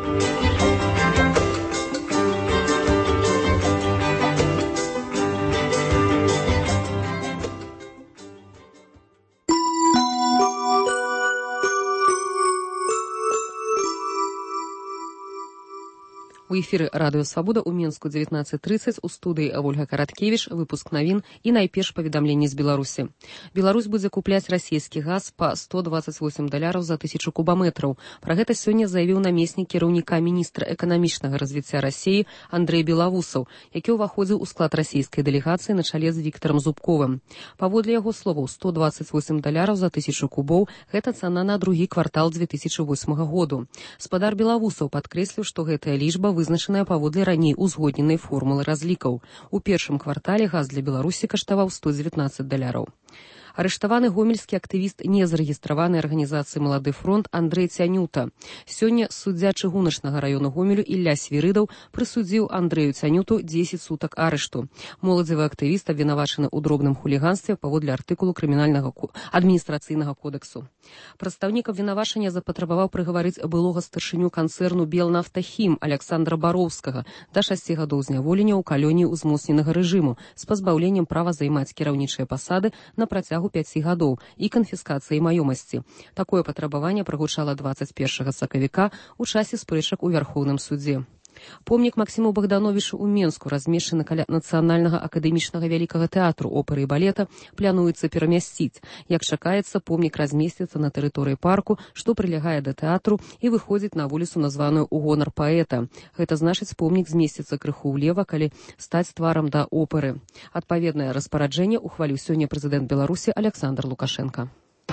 У эфіры радыё «Свабода» ў Менску 19:30 у студыі Ольга Караткевіч, выпуск навін і найперш паведамленні з Беларусі. Беларусь будзе купляць расійскі газ па $128 за 1000 кубаметраў. Пра гэта сёння заявіў намеснік кіраўніка міністра эканамічнага развіцця Расіі Андрэй Белавусаў, які ўваходзіў у склад расійскай дэлегацыі на чале з Віктарам Зубковым. Паводле яго словаў, $128 за 1000 кубоў – гэта цана на другі квартал 2008 году. Спадар Белавусаў падкрэсліў, што гэтая лічба вызначаная паводле раней узгодненай формулы разлікаў. У першым квартале газ для Беларусі каштаваў $119. Арыштаваны гомельскі актывіст незарэгістраванай арганізацыі «Малады фронт» Андрэй Цянюта. Сёння суддзя чыгуначнага раёна Гомелю Ілля Свірыдаў прысудзіў Андрэю Цянюту 10 сутак арышту. Моладзевы актывіст абвінавачаны ў дробным хуліганстве паводле артыкулу крымінальнага адміністрацыйнага кодексу. Прадстаўнік абвінавачання запатрабаваў прыгаварыць былога старшыню канцэрну «Белнафтахім» Аляксандра Бароўскага да 6 гадоў зняволення ў калоніі ўзмоцненага рэжыму з пазбаўленнем права займаць кіраўнічыя пасады на працягу 5 гадоў і канфіскацыі маёмасці. Такое патрабаванне прагучала 21 сакавіка ў часе спрэчак у Вярхоўным судзе. Помнік Максіму Богдановичу ў Менску, размешчаны каля Нацыянальнага акадэмічнага вялікага тэатру оперы і балета, плануецца перамясціць. Як чакаецца, помнік размесціцца на тэрыторыі парку, што прылягае да тэатру і выходзіць на вуліцу, названую ў гонар паэта. Гэта значыць, помнік змесціцца крыху ўлева, калі стаць тварам да оперы. Адпаведнае распараджэнне ухваліў сёння прэзідэнт Беларусі Аляксандр Лукашенка.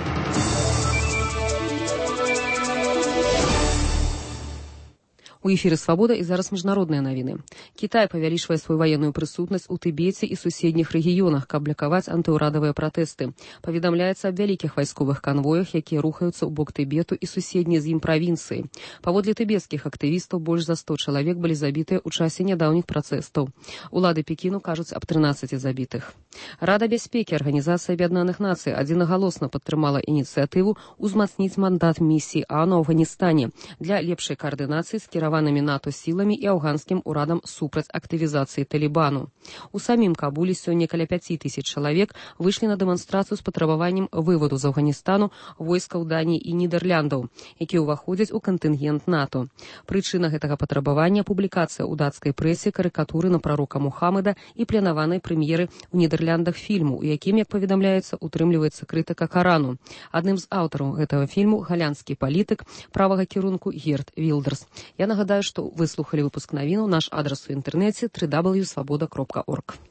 У эфіры «Свабода» і зараз міжнародныя навіны. Кітай павялічвае сваю ваенную прысутнасць у Тыбеце і суседніх рэгіёнах, каб блакаваць антыўрадавыя пратэсты. Паведамляецца аб вялікіх вайсковых канвоях, якія рухаюцца ў бок Тыбету і суседнія з ім правінцыі. Паводле тыбецкіх актывістаў, больш за 100 чалавек былі забітыя ў часе нядаўніх пратэстаў. Улады Пекіну кажуць аб 13 забітых. Рада бяспекі Арганізацыі Аб'яднаных Нацый адзінагалосна падтрымала ініцыятыву ўзмацніць мандат місіі АОН у Афганістане для лепшай каардынацыі з кіраванымі НАТО сіламі і афганскім урадам супраць актывізацыі Талібану. У самім Кабулі сёння каля 5000 чалавек выйшлі на дэманстрацыю з патрабаваннем вываду з Афганістана войскаў Даніі і Нідерландаў, якія ўваходзяць у кантынгент НАТО. Прычына гэтага патрабавання – публікацыя ў дацкай прэсе карыкатуры на прарока Мухаммада і планаванай прэм'еры ў Нідерландах фільму, у якім, як паведамляецца, утрымліваецца крытыка Карану. Адным з аўтараў гэтага фільму галандскі палітык правага кірунку Герт Вілдерс. Я нагадаю, што вы слухалі выпуск навіну, наш адрас у інтэрнэце www.svoboda.org.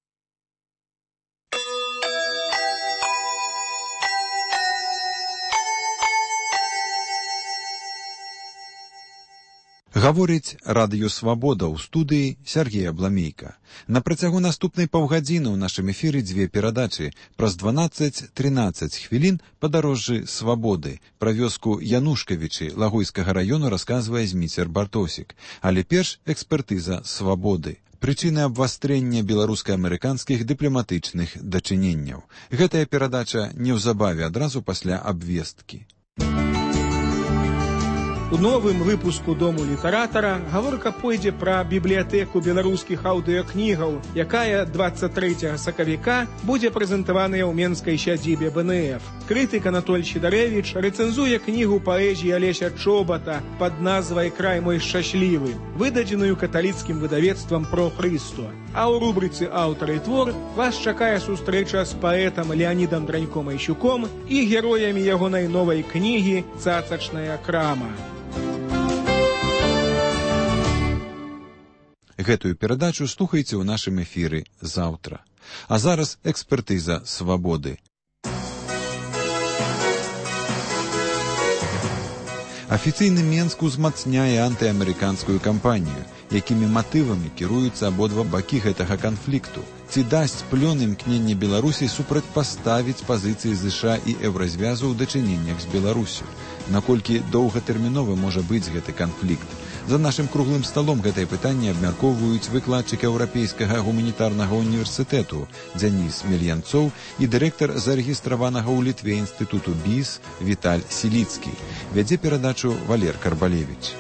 Гаворыць радыё «Свабода» ў студыі Сергей Абламейка. На працягу наступнай паўгадзіны ў нашым эфіры дзве перадачы. Праз 12-13 хвілін падарожжы свабоды. Пра вёску Янушкавічы Лагойскага раёну расказвае Зміцер Бартосік. Але перш экспертыза свабоды. Прычыны абвастрэння беларуска-амерыканскіх дыпламатычных дачыненняў. Гэтая перадача неўзабаве адразу пасля абвесткі. У новым выпуску «Дому літаратара» гаворка пойдзе пра бібліятэку беларускіх аўдыёкнігаў, якая 23 сакавіка будзе прэзентаваная ў менскай сядзібе БНФ. Крытык Анатоль Сідарэвіч рэцэнзуе кнігу паэзіі Алеся Чобата пад назвай «Край мой шчаслівы», выдадзеную каталіцкім выдавецтвам «Про Христо». А ў рубрыцы «Аўтар і твор» вас чакае сустрэча з паэтам Леанідам Драньком-Айщуком і героямі ягонай новай кнігі «Цацачная крама». Гэтую перадачу слухайце ў нашым эфіры заўтра. А зараз экспертыза свабоды. Афіцыйны Менск узмацняе антыамерыканскую кампанію, якімі матывамі кіруюцца абодва бакі гэтага канфлікту. Ці дасць плён імкнення Беларусі супрацьпаставіць пазіцыі ЗША і еўразвязу ў дачыненнях з Беларусю? Наколькі доўгатэрміновы можа быць гэты канфлікт? За нашым круглым сталом гэтае пытанне абмяркоўваюць выкладчык Еўрапейскага гуманітарнага універсітэту Дзяніс Мельянцоў і дырэктар зарэгістраванага ў Літве інстытуту БІС Віталь Сіліцкі. Вядзе перадачу Валер Карбалевіч.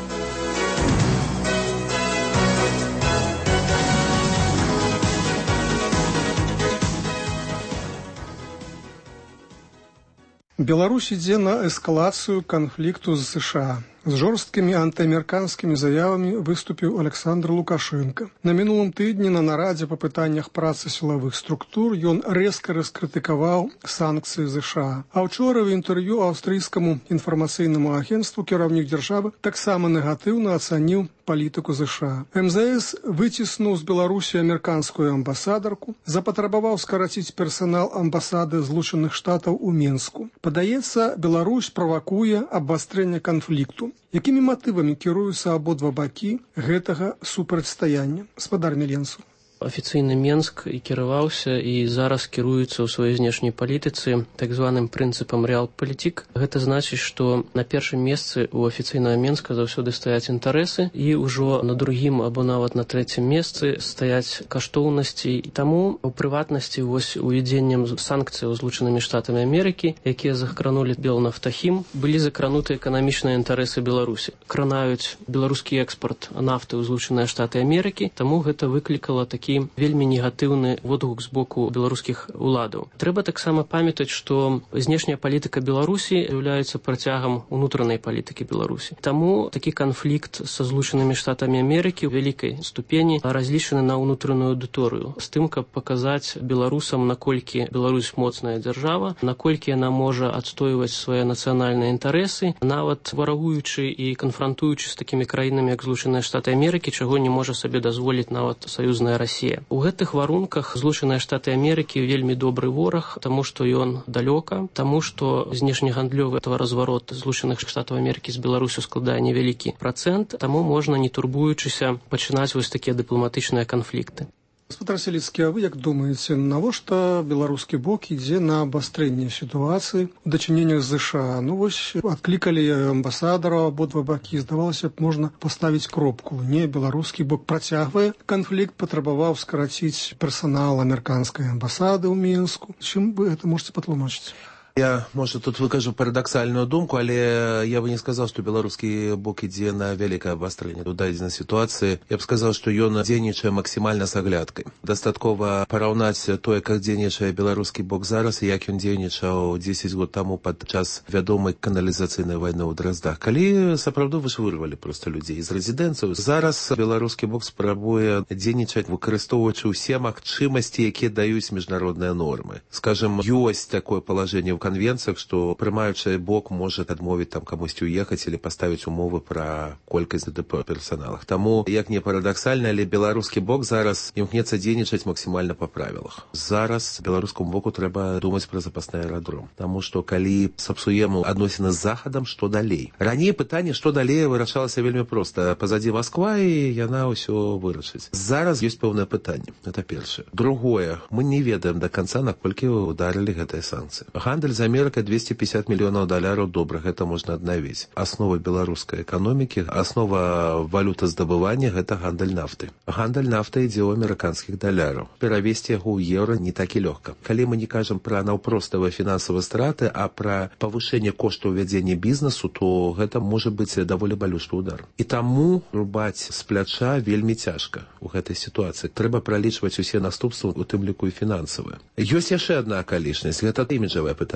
Беларусь ідзе на эскалацыю канфлікту з США. З жорсткімі антыамерыканскімі заявамі выступіў Александр Лукашенко. На мінулым тыдні на нарадзе па пытаннях працы сілавых структур ён рэзка раскрытыкаваў санкцыі США. А ўчора ў інтэрв'ю аўстрыйскаму інфармацыйнаму агенцтву кіраўнік дзяржавы таксама негатыўна ацаніў палітыку США. МЗС выціснуў з Беларусі амерыканскую амбасадарку, запатрабаваў скараціць персанал амбасады Злучаных Штатаў у Менску. Падаецца, Беларусь правакуе абвастрэнне канфлікту. Якімі матывамі кіруюцца абодва бакі гэтага супрацьстаяння? Спадар Мельянцоў. Афіцыйны Менск і кіраваўся і зараз кіруецца ў сваёй знешняй палітыцы так званым прынцыпам рэалпалітик. Гэта значыць, што на першым месцы ў афіцыйнага Менска заўсёды стаяць інтарэсы і ўжо на другім або нават на трэцім месцы стаяць каштоўнасці. І таму у прыватнасці вось увядзеннем санкцыяў Злучанымі Штатамі Амерыкі, якія закранулі Белнафтахім, былі закрануты эканамічныя інтарэсы Беларусі. Кранаюць беларускі экспарт нафты ў Злучаныя Штаты Амерыкі, таму гэта выклікала такі вельмі негатыўны водгук з боку беларускіх уладаў. Трэба таксама памятаць, што знешняя палітыка Беларусі з'яўляецца працягам унутранай палітыкі Беларусі. Таму такі канфлікт са Злучанымі Штатамі Амерыкі ў вялікай ступені разлічаны на ўнутраную аўдыторыю, з тым, каб паказаць беларусам, наколькі Беларусь моцная дзяржава, наколькі яна можа адстойваць свае нацыянальныя інтарэсы, нават варагуючы і канфрантуючы з такімі краінамі, як Злучаныя Штаты Амерыкі, чаго не можа сабе дазволіць нават саюзная Расія. У гэтых варунках Злучаныя Штаты Амерыкі вельмі добры вораг, таму што ён далёка, таму што знешнегандлёвы разварот Злучаных Штатаў Амерыкі з Беларусю складае невялікі працэнт, таму можна, не турбуючыся, пачынаць вось такія дыпламатычныя канфлікты. Спадар Сіліцкі, а вы як думаеце, навошта беларускі бок ідзе на абвастрэнне сітуацыі ў дачыненнях з США? Ну вось адклікалі амбасадараў абодва бакі, здавалася б, можна паставіць кропку. Не, беларускі бок працягвае канфлікт, патрабаваў скараціць персанал амерыканскай амбасады ў Мінску. Чым вы гэта можаце патлумачыць? Я, можа, тут выкажу парадаксальную думку, але я бы не сказал, што беларускі бок ідзе на вялікае абвастрэнне ў дадзенай сітуацыі. Я б сказал, што ён дзейнічае максімальна з аглядкай. Дастаткова параўнаць тое, як дзейнічае беларускі бок зараз і як ён дзейнічаў 10 год таму падчас вядомай каналізацыйнай вайны ў Драздах, калі сапраўды вырвалі проста людзей з рэзідэнцыяў. Зараз беларускі бок спрабуе дзейнічаць, выкарыстоўваючы ўсе магчымасці, якія даюць міжнародныя нормы. Скажем, ёсць такое палажэнне конвенциях, что прымаючы бок может адмовіць там камусьці уехаць или поставіць умовы пра колькасць ДДП персаналах. Таму, як не парадаксальна, але беларускі бок зараз імкнецца дзейнічаць максімальна па правілах. Зараз беларускаму боку трэба думаць пра запасны аэрадром. Таму што калі сапсуем адносіны з захадам, што далей? Раней пытанне, што далей, вырашалася вельмі проста. Пазадзі Масква, і яна ўсё вырашыць. Зараз ёсць пэўнае пытанне. Это першае. Другое, мы не ведаем да канца, наколькі ударылі гэтыя санкцыі. Гандаль з Амерыкай $250 мільёнаў добра, гэта можна аднавіць. Аснова беларускай эканомікі, аснова валютаздабывання — гэта гандаль нафты. Гандаль нафты ідзе ў амерыканскіх даляраў. Перавесці яго ў еўра не так і лёгка. Калі мы не кажам пра наўпроставыя фінансавыя страты, а пра павышэнне коштаў вядзення бізнесу, то гэта можа быць даволі балючы удар. І таму рубаць з пляча вельмі цяжка ў гэтай сітуацыі. Трэба пралічваць усе наступствы, у тым ліку і фінансавыя. Ёсць яшчэ адна акалічнасць — гэта іміджавае пытанне.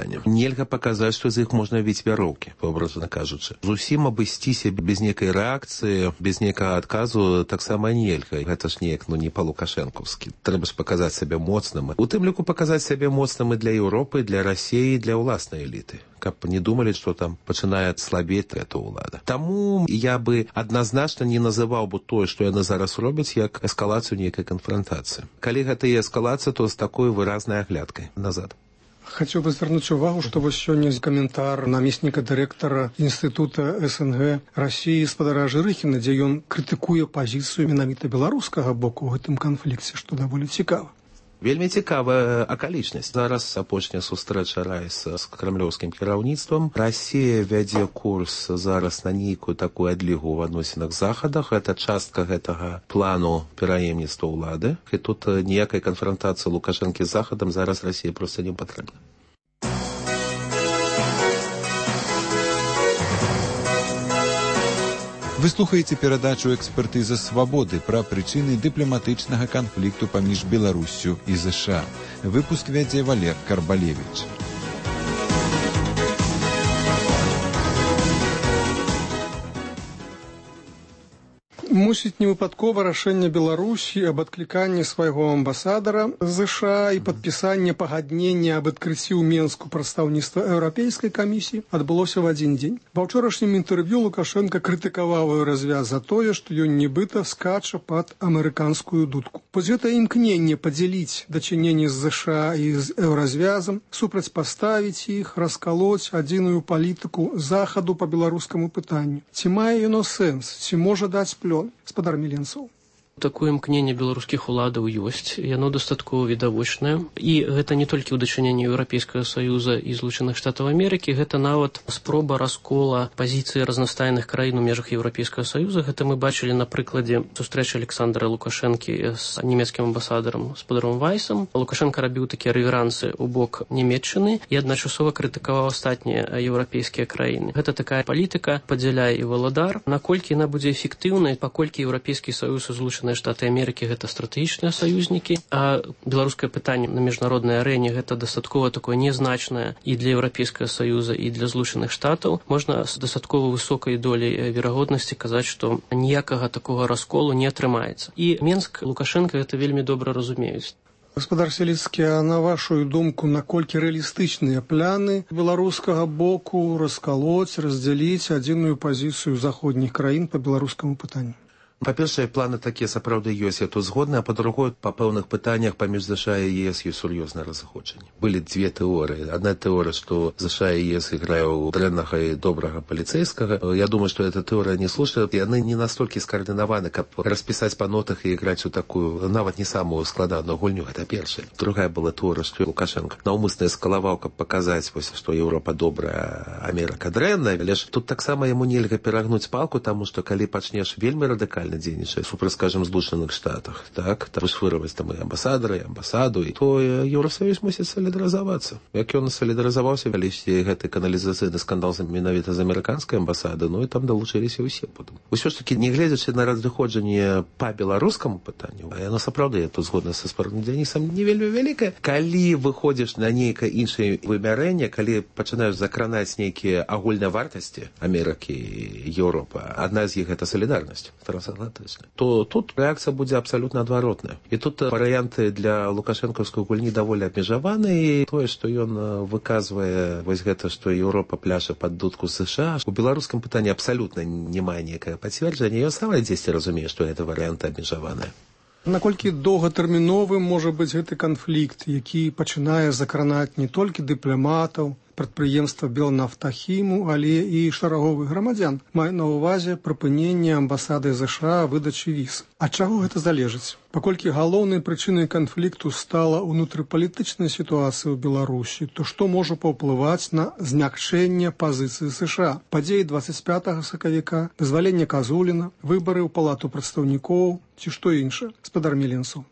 пытанне. Нельга паказаць, што з іх можна біць вяроўкі, образна кажучы. Зусім абысціся без некай рэакцыі, без некага адказу таксама нельга. Гэта ж неяк, не па-лукашэнкаўскі. Трэба ж паказаць сябе моцным. У тым ліку паказаць сябе моцным і для Еўропы, для Расіі, для ўласнай эліты. Каб не думалі, што там пачынае слабець эта ўлада. Таму я бы адназначна не называў бы тое, што яны зараз робяць, як эскалацыю нейкай канфронтацыі. Калі гэта і эскалацыя, то з такой выразнай аглядкай назад. Хацеў бы звярнуць увагу, што вось сёння каментар намесніка дырэктара Інстытута СНГ Расіі спадара Жырыхіна, дзе ён крытыкуе пазіцыю менавіта беларускага боку ў гэтым канфлікце, што даволі цікава. Вельмі цікавая акалічнасць. Зараз апошняя сустрэча райса з крамлёўскім кіраўніцтвам. Расія вядзе курс зараз на нейкую такую адлігу ў адносінах з захадах. Гэта частка гэтага плану пераемніцтва ўлады. І тут ніякай канфронтацыі Лукашэнкі з захадам зараз Расіі проста не патрэбна. Вы слухаеце перадачу «Экспертыза свабоды» пра прычыны дыпламатычнага канфлікту паміж Беларуссю і ЗША. Выпуск вядзе Валер Карбалевіч. Мусіць, невыпадкова рашэнне Беларусі аб адкліканні свайго амбасадара ЗША і падпісанне пагаднення аб адкрыцці ў Менску прадстаўніцтва Еўрапейскай камісіі адбылося в адзін дзень. Ва ўчорашнім інтэрв'ю Лукашенка крытыкаваў Еўразвяз за тое, што ён нібыта скача пад амерыканскую дудку. Вось гэта імкненне падзяліць дачыненні з ЗША і з Еўразвязам, супрацьпаставіць іх, раскалоць адзіную палітыку захаду па беларускаму пытанню. Ці мае яно сэнс, ці можа даць плён? Спадар Міленцаў. Такое імкненне беларускіх уладаў ёсць, яно дастаткова відавочнае. І гэта не толькі ў дачыненні Еўрапейскага Саюза і Злучаных Штатаў Амерыкі, гэта нават спроба раскола пазіцыі разнастайных краін у межах Еўрапейскага Саюза. Гэта мы бачылі на прыкладзе сустрэчы Александра Лукашэнкі з нямецкім амбасадарам спадаром Вайсам. Лукашенка рабіў такія рэверансы ў бок Нямецчыны і адначасова крытыкаваў астатнія еўрапейскія краіны. Гэта такая палітыка падзяляе і валадар. Наколькі яна будзе эфектыўнай, паколькі Еўрапейскі Саюз і Злучаныя Штаты Амерыкі гэта стратэгічныя саюзнікі, а беларускае пытанне на міжнароднай арэне гэта дастаткова такое незначнае і для Еўрапейскага Саюза, і для Злучаных Штатаў. Можна з дастаткова высокай доляй верагоднасці казаць, што ніякага такога расколу не атрымаецца. І Менск, Лукашенка гэта вельмі добра разумеюць. Гаспадар Селіцкі, а на вашу думку, наколькі рэалістычныя пляны беларускага боку раскалоць, раздзяліць адзіную пазіцыю заходніх краін па беларускаму пытанню? Па-першае, планы такія сапраўды ёсць, я тут згодны, а па-другое, па пэўных пытаннях паміж ЗША і ЕС ёсць сур'ёзнае разыходжанне. Былі дзве тэорыі. Адна тэорыя, што ЗША і ЕС іграю дрэннага і добрага паліцэйскага. Я думаю, што эта тэорыя не слушная. Яны не настолькі скаардынаваны, каб распісаць па нотах і іграць у такую, нават не самую складаную гульню. Гэта першая. Другая была тэорыя, што Лукашенка наўмысна эскалаваў, каб паказаць, што Еўропа добрая, Амерыка дрэнная. Але ж тут таксама яму нельга перагнуць палку, таму што калі пачнеш вельмі радыкальна дзейнічае супраць, скажем, Злучаных Штатах, так, высвырваць там і амбасадара, і амбасаду, і то Еўросаюз мусіць салідарызавацца. Як ён салідарызаваўся, калісьці гэты каналізацыйны скандал менавіта з амерыканскай амбасады, і там далучыліся ўсе потым. Усё ж такі, не гледзячы на разыходжанне па беларускаму пытанню, а яно сапраўды, я тут згодна са спарным Дзянісам, не вельмі вялікае. Калі выходзіш на нейкае іншае вымярэнне, калі пачынаеш закранаць нейкія агульныя вартасці Амерыкі і Еўропы, адна з іх гэта салідарнасць, то тут рэакцыя будзе абсалютна адваротная. І тут варыянты для лукашэнкаўскай гульні даволі абмежаваны, і тое, што ён выказвае вось гэта, што Еўропа пляша пад дудку ЗША, у беларускам пытанні абсалютна не мае некае пацверджання, ён сам дзесьці разумее, што гэта варыянты абмежаваныя. Наколькі доўгатэрміновым можа быць гэты канфлікт, які пачынае закранаць не толькі дыпламатаў, прадпрыемства Белнафтахіму, але і шараговых грамадзян. Маю на ўвазе прыпыненне амбасады ЗША выдачы віз. Ад чаго гэта залежыць? Паколькі галоўнай прычынай канфлікту стала ўнутрыпалітычная сітуацыя ў Беларусі, то што можа паўплываць на змякчэнне пазіцыі США? Падзеі 25 сакавіка, дазваленне Казуліна, выбары ў палату прадстаўнікоў ці што іншае? Спадар Міленцаў.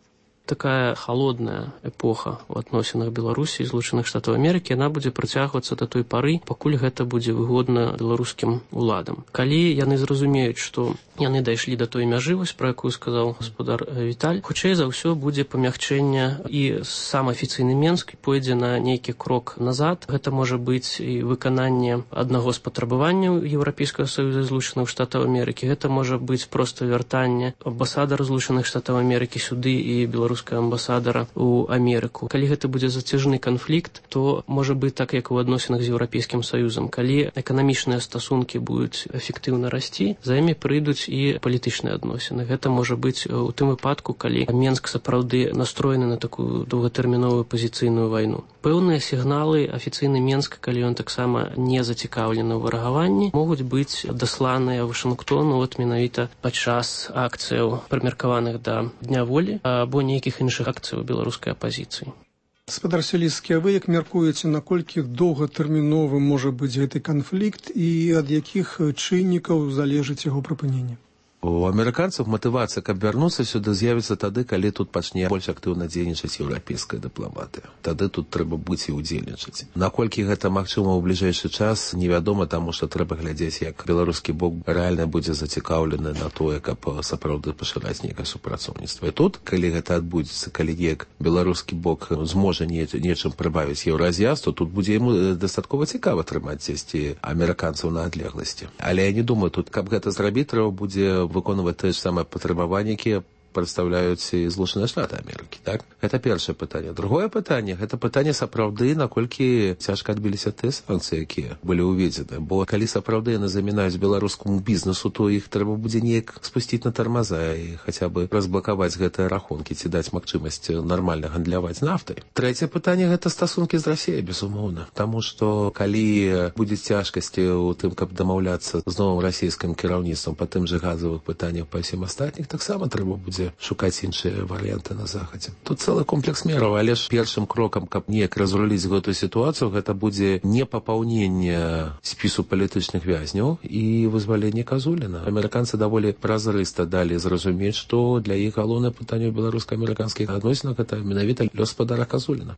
Такая холодная эпоха ў адносінах Беларусі і Злучаных Штатаў Амерыкі, яна будзе працягвацца да той пары, пакуль гэта будзе выгодна беларускім уладам. Калі яны зразумеюць, што яны дайшлі да той мяжы, про якую сказаў гаспадар Віталь, хутчэй за ўсё будзе памягчэнне, і сам афіцыйны Менск пойдзе на нейкі крок назад. Гэта можа быць і выкананне аднаго з патрабаванняў Еўрапейскага Саюза і Злучаных Штатаў Амерыкі. Гэта можа быць проста вяртанне амбасадара Злучаных Штатаў Амерыкі сюды і беларускага амбасадара ў Амерыку. Калі гэта будзе зацяжны канфлікт, то можа быць так, як у адносінах з Еўрапейскім Саюзам. Калі эканамічныя стасункі будуць эфектыўна расці, за імі прыйдуць і палітычныя адносіны. Гэта можа быць у тым выпадку, калі Менск сапраўды настроены на такую доўгатэрміновую пазіцыйную вайну. Пэўныя сігналы афіцыйны Менск, калі ён таксама не зацікаўлены ў варагаванні, могуць быць дасланыя Вашынгтону менавіта падчас акцыяў, прымеркаваных да Дня волі, або нейкіх іншых акцыяў беларускай апазіцыі. Гаспадар Сяліцкі, а вы як мяркуеце, наколькі доўгатэрміновым можа быць гэты канфлікт і ад якіх чыннікаў залежыць яго прыпыненне? У амерыканцаў матывацыя, каб вярнуцца сюды, з'явіцца тады, калі тут пачне больш актыўна дзейнічаць еўрапейская дыпламатыя. Тады тут трэба быць і ўдзельнічаць. Наколькі гэта магчыма ў бліжэйшы час, невядома, таму што трэба глядзець, як беларускі бок рэальна будзе зацікаўлены на тое, каб сапраўды пашыраць нейкае супрацоўніцтва. І тут, калі гэта адбудзецца, калі як беларускі бок зможа нечым прыбавіць еўразіяз, то тут будзе яму дастаткова цікава трымаць дзесьці амерыканцаў на адлегласці. Але я не думаю, тут, каб гэта зрабіць, трэба будзе выконваць тое ж самае патрабаванні, якія прадстаўляюць і Злучаныя Штаты Амерыкі, так? Гэта першае пытанне. Другое пытанне, гэта пытанне сапраўды, наколькі цяжка адбіліся тыя санкцыі, якія былі ўведзены. Бо калі сапраўды яны замінаюць беларускаму бізнесу, то іх трэба будзе неяк спусціць на тармаза і хаця бы разблакаваць гэтыя рахункі, ці даць магчымасць нармальна гандляваць нафтай. Трэцяе пытанне, гэта стасункі з Расіяй, безумоўна. Таму што калі будзе цяжкасці ў тым, каб дамаўляцца з новым расійскім кіраўніцтвам па тым жа газавых пытаннях па ўсім астатніх, таксама трэба будзе шукаць іншыя варыянты на захадзе. Тут цэлы комплекс мераў, але ж першым крокам, каб неяк разруліць гэтую сітуацыю, гэта будзе не папаўненне спісу палітычных вязняў і вызваленне Казуліна. Амерыканцы даволі празрыста далі зразумець, што для іх галоўнае пытанне ў беларуска-амерыканскіх адносінах гэта менавіта лёс спадара Казуліна.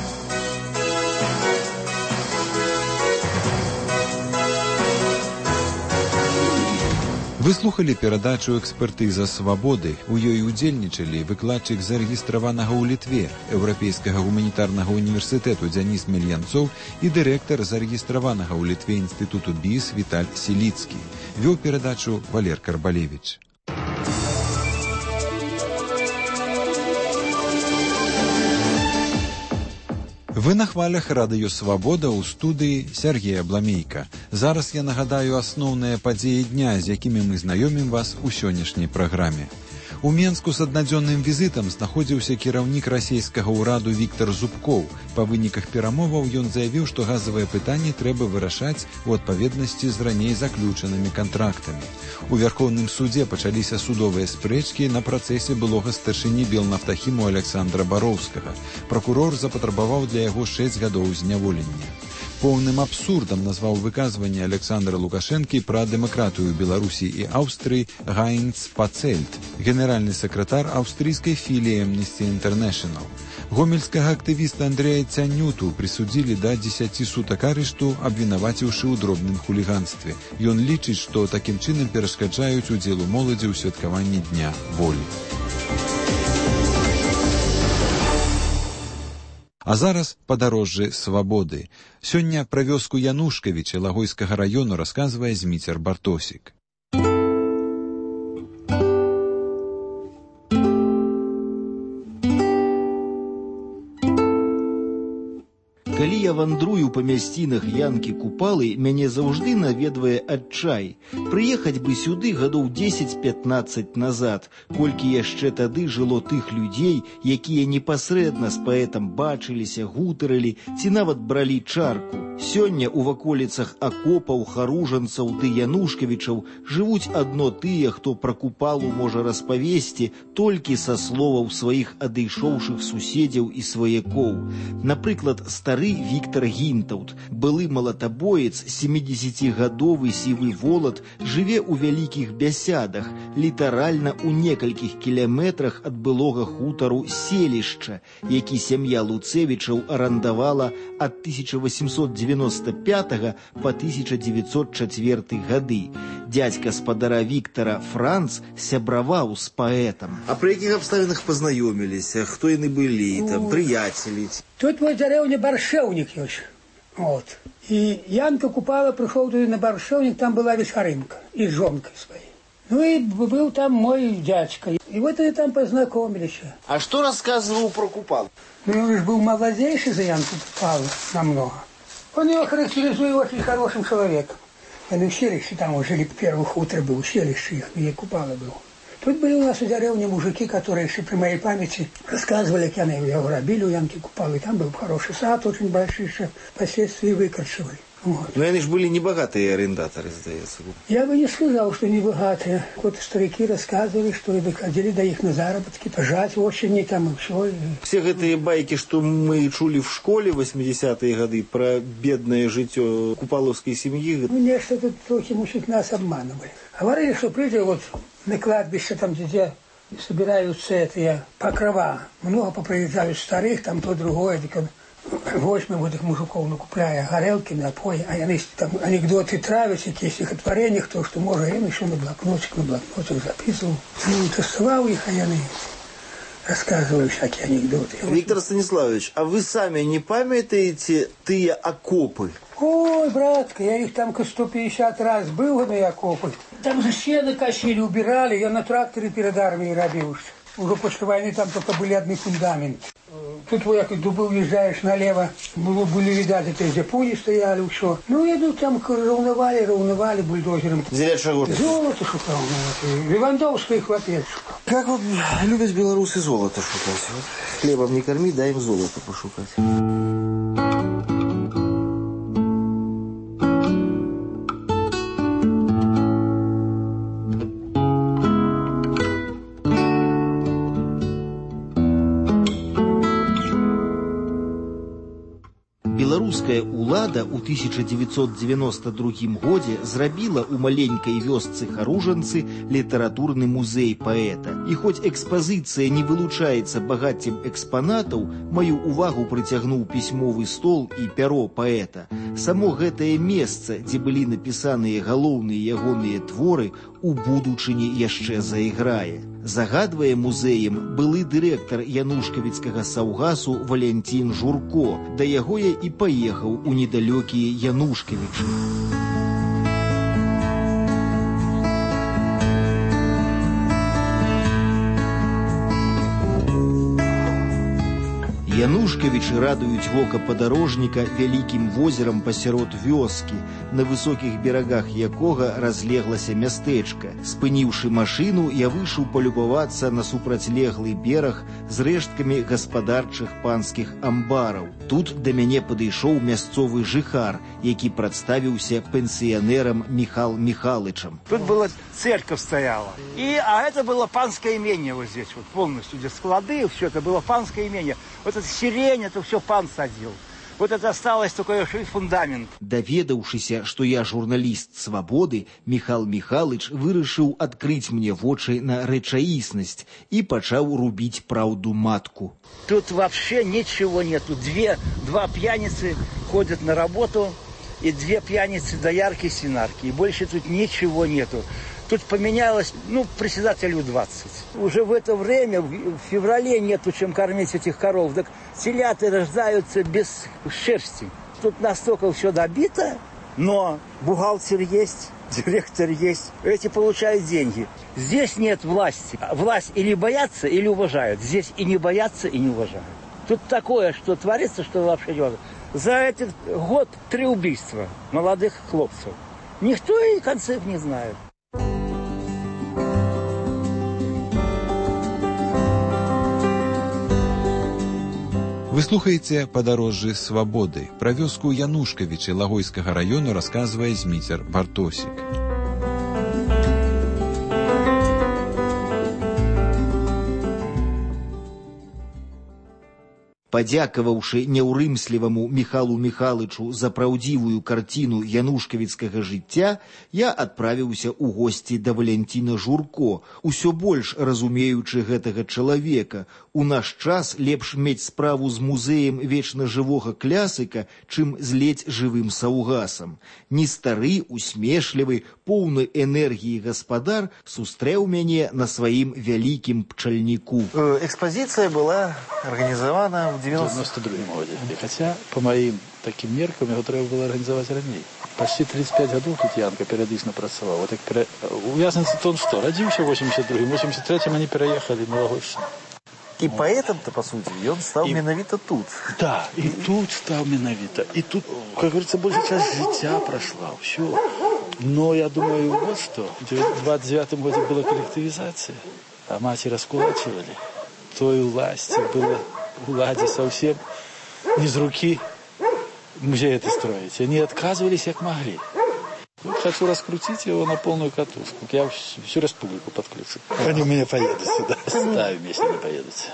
Вы слухали перадачу «Экспертыза свабоды». У ёй удзельнічалі выкладчык зарэгістраванага ў Літве Еўрапейскага гуманітарнага універсітэту Дзяніс Мельянцоў і дырэктар зарэгістраванага ў Літве інстытуту БІС Віталь Сіліцкі. Вёў перадачу Валер Карбалевіч. Вы на хвалях радыё «Свабода» ў студыі Сяргея Бламейка. Зараз я нагадаю асноўныя падзеі дня, з якімі мы знаёмім вас у сённяшняй праграме. У Менску з аднадзённым візітам знаходзіўся кіраўнік расійскага ўраду Віктар Зубкоў. Па выніках перамоваў ён заявіў, што газавыя пытанні трэба вырашаць у адпаведнасці з раней заключанымі кантрактамі. У Вярхоўным судзе пачаліся судовыя спрэчкі на працэсе былога старшыні Белнафтахіму Александра Бароўскага. Пракурор запатрабаваў для яго 6 гадоў зняволення. Поўным абсурдам назваў выказванне Александра Лукашэнкі пра дэмакратыю Беларусі і Аўстрыі Гайнц Пацельт, генеральны сакратар аўстрыйскай філіі Amnesty International. Гомельскага актывіста Андрэя Цянюту прысудзілі да 10 сутак арышту, абвінаваціўшы ў дробным хуліганстве. Ён лічыць, што такім чынам перашкаджаюць удзелу моладзі ў святкаванні Дня волі. А зараз падарожжы свабоды. Сёння пра вёску Янушкавіча Лагойскага раёну расказвае Зміцер Бартосік. Калі я вандрую па мясцінах Янкі Купалы, мяне заўжды наведвае адчай. Прыехаць бы сюды гадоў 10-15 назад, колькі яшчэ тады жыло тых людзей, якія непасрэдна з паэтам бачыліся, гутарылі ці нават бралі чарку. Сёння ў ваколіцах акопаў, харужанцаў ды янушкавічаў жывуць адно тыя, хто пра Купалу можа распавесці толькі са словаў сваіх адышоўшых суседзяў і сваякоў. Напрыклад, стары Віктар Гінтаўт, былы малатабоец, 70-гадовы сівы волат, жыве ў вялікіх Бясядах, літаральна ў некалькіх кіляметрах ад былога хутару селішча, які сям'я Луцевічаў арандавала ад 1895 по 1904 гады. Дядька спадара Віктара Франц сябраваў з паэтам. А пры якіх абставінах пазнаёміліся? Хто яны былі? Там прыяцелі? Тут мой дзярэўня баршэўнік ёсць. Вот. І Янка Купала прыйшоў туды на баршэўнік, там была вечарынка і з жонкай сваёй. Ну и был там мой дядька. И вот они там познакомились. А что рассказывал про Купалу? Ну, он же был молодейший за Янку Купалу намного. Он его характеризует очень хорошим человеком. Они в селище там жили, первый хутор был, в селище их, где Купала был. Тут были у нас в деревне мужики, которые еще при моей памяти рассказывали, как они его грабили у Янки Купалы. Там был хороший сад, очень большой, что впоследствии выкорчевали. Вот. Но они же были небогатые арендаторы, сдается. Я бы не сказал, что небогатые. Вот старики рассказывали, что и выходили до их на заработки, пожать очень там и все. Все эти байки, что мы чули в школе в 80-е годы про бедное житё купаловской семьи. Ну, нечто тут трохи, мужик, нас обманывали. Говорили, что придя вот на кладбище, там, где собираются эти покрова, много поприезжают старых, там то другое, возьмем вот этих мужиков, накупляя горелки, напои, а они там анекдоты травят, якісь стихотворения, то, что может, я еще на блокнотик записывал. Ну, тестовал их, а я рассказываю всякие анекдоты. Виктор Станиславович, а вы сами не памятаете тыя окопы? Ой, братка, я их там 150 раз был на окопы. Там же сено косили, убирали, я на тракторе перед армией робился. Уже после войны там только были одни фундаменты. Тут, як дубы уезжаешь налево, были, видать, эти зяпуни стояли, все. Ну, идут там, рауновали бульдозером. Взяли чего-то? Золото шукал. Левандовское хватает. Как вот любят белорусы золото шукать? Вот хлебом не корми, дай им золото пошукать. Беларуская ўлада ў 1992 годзе зрабіла ў маленькай вёсцы Харужанцы літаратурны музей паэта. І хоць экспазіцыя не вылучаецца багаццем экспанатаў, маю увагу прыцягнуў пісьмовы стол і пяро паэта. Само гэтае месца, дзе былі напісаныя галоўныя ягоныя творы, у будучыні яшчэ заіграе. Загадвае музеем былы дырэктар янушкавіцкага саўгасу Валянцін Журко. Да яго я і паехаў у недалёкія Янушкавічы. Янушкавічы радуюць вока падарожніка вялікім возерам пасярод вёскі, на высокіх берагах якога разлеглася мястэчка. Спыніўшы машыну, я выйшаў палюбавацца на супрацьлеглы бераг з рэшткамі гаспадарчых панскіх амбараў. Тут да мяне падышоў мясцовы жыхар, які прадставіўся пенсіянерам Михал Михалычам. Тут была церковь стояла. А это было панское имение вот здесь, вот полностью, где склады, все это было панское имение. Вот это сирень, это все пан садил. Вот это осталось только фундамент. Даведаўшыся, што я журналіст «Свабоды», Михал Михалыч вырашыў адкрыць мне вочы на рэчаіснасць і пачаў рубіць праўду матку. Тут вообще ничего нету. Два пьяницы ходят на работу, и две пьяницы доярки и свинарки. И больше тут ничего нету. Тут поменялось, председателю 20. Уже в это время, в феврале, нету чем кормить этих коров. Так телята рождаются без шерсти. Тут настолько все добито, но бухгалтер есть, директор есть. Эти получают деньги. Здесь нет власти. Власть или боятся, или уважают. Здесь и не боятся, и не уважают. Тут такое, что творится, что вообще не важно. За этот год 3 убийства молодых хлопцев. Никто и концов не знает. Вы слухаеце «Падарожжы свабоды». Пра вёску Янушкавічы Лагойскага раёну расказвае Зміцер Бартосік. Падзякаваўшы няўрымсліваму Міхалу Міхалычу за праўдзівую карціну янушкавіцкага жыцця, я адправіўся ў госці да Валянціна Журко, усё больш разумеючы гэтага чалавека. У наш час лепш мець справу з музеем вечна жывога клясыка, чым з ледзь жывым саўгасам. Не стары, усмешлівы, поўны энергіі гаспадар сустрэў мяне на сваім вялікім пчальніку. Экспозиция была организована в 92-м году. Хотя, по моим таким меркам, его треба было организовать ранее. Почти 35 годов тут Янка периодично працевал. Вот так, у Ясницы-то он что, родился в 82-м, в 83-м они переехали в Лагойщину. И поэтому-то, по сути, он стал менавіта тут. Да, и тут стал менавіта. И тут, как говорится, большая часть життя прошла. Все. Но я думаю, вот что. В 29-м году была коллективизация, а мать раскулачивали. Той власти было владе совсем не с руки музей это строить. Они отказывались, как могли. Вот хочу раскрутить его на полную катушку. Я всю республику подключу. Они у меня поедут сюда. Ставим, если не поедут.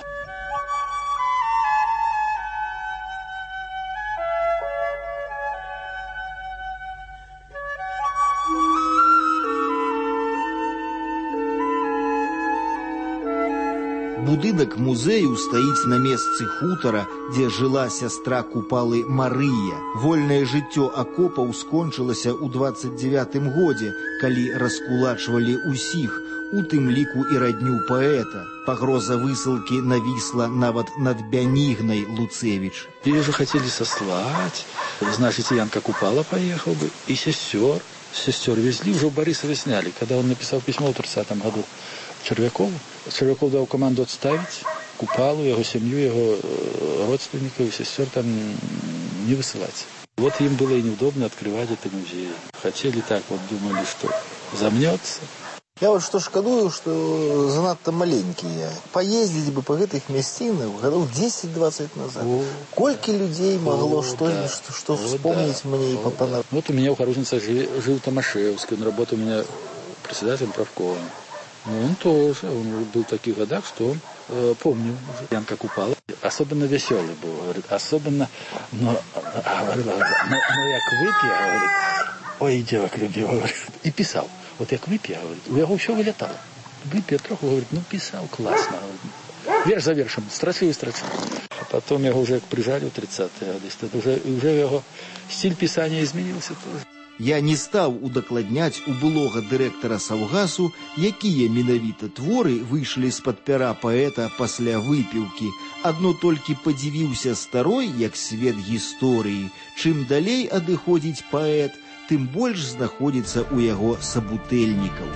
Будынак музею стаіць на месцы хутара, дзе жыла сястра Купалы Марыя. Вольнае жыццё акопаў скончылася ў 29-м годзе, калі раскулачвалі ўсіх, у тым ліку і радню паэта. Пагроза высылкі навісла нават над Бянігнай Луцевіч. Ее же хотели сослать. Значит, Янка Купала поехал бы. И сестер везли, уже в Борисове сняли. Когда он написал письмо в 30-м году Червякову, Червяков дал команду отставить Купалу, его семью, его родственников и сестер там не высылать. Вот им было и неудобно открывать это музей. Хотели так, вот думали, что замнется. Я вот что шкадую, что занадто маленькие. Поездить бы по этих мясцінах годов 10-20 назад. Кольки людей могло что вспомнить мне и попонравить. Вот у меня у Харузница жил Томашевский, он работал у меня председателем правкома. Он тоже, он был в таких годах, что он помню уже. Янка Купала. Особенно веселый был, говорит, особенно, но як выпья, говорит, ой, девок любил, говорит, и писал. Вот як выпья, говорит, у него все вылетало. Выпья троху, говорит, ну писал классно. Говорит. Верш за вершем, строчил и строчил. А потом его уже прижали в 30-е годы. Уже его стиль писания изменился тоже. Я не стаў удакладняць у былога дырэктара Саўгасу, якія менавіта творы выйшлі з-пад пяра паэта пасля выпіўкі. Адно толькі падзівіўся старой, як свет гісторыі. Чым далей адыходзіць паэт, тым больш знаходзіцца ў яго сабутэльнікаў.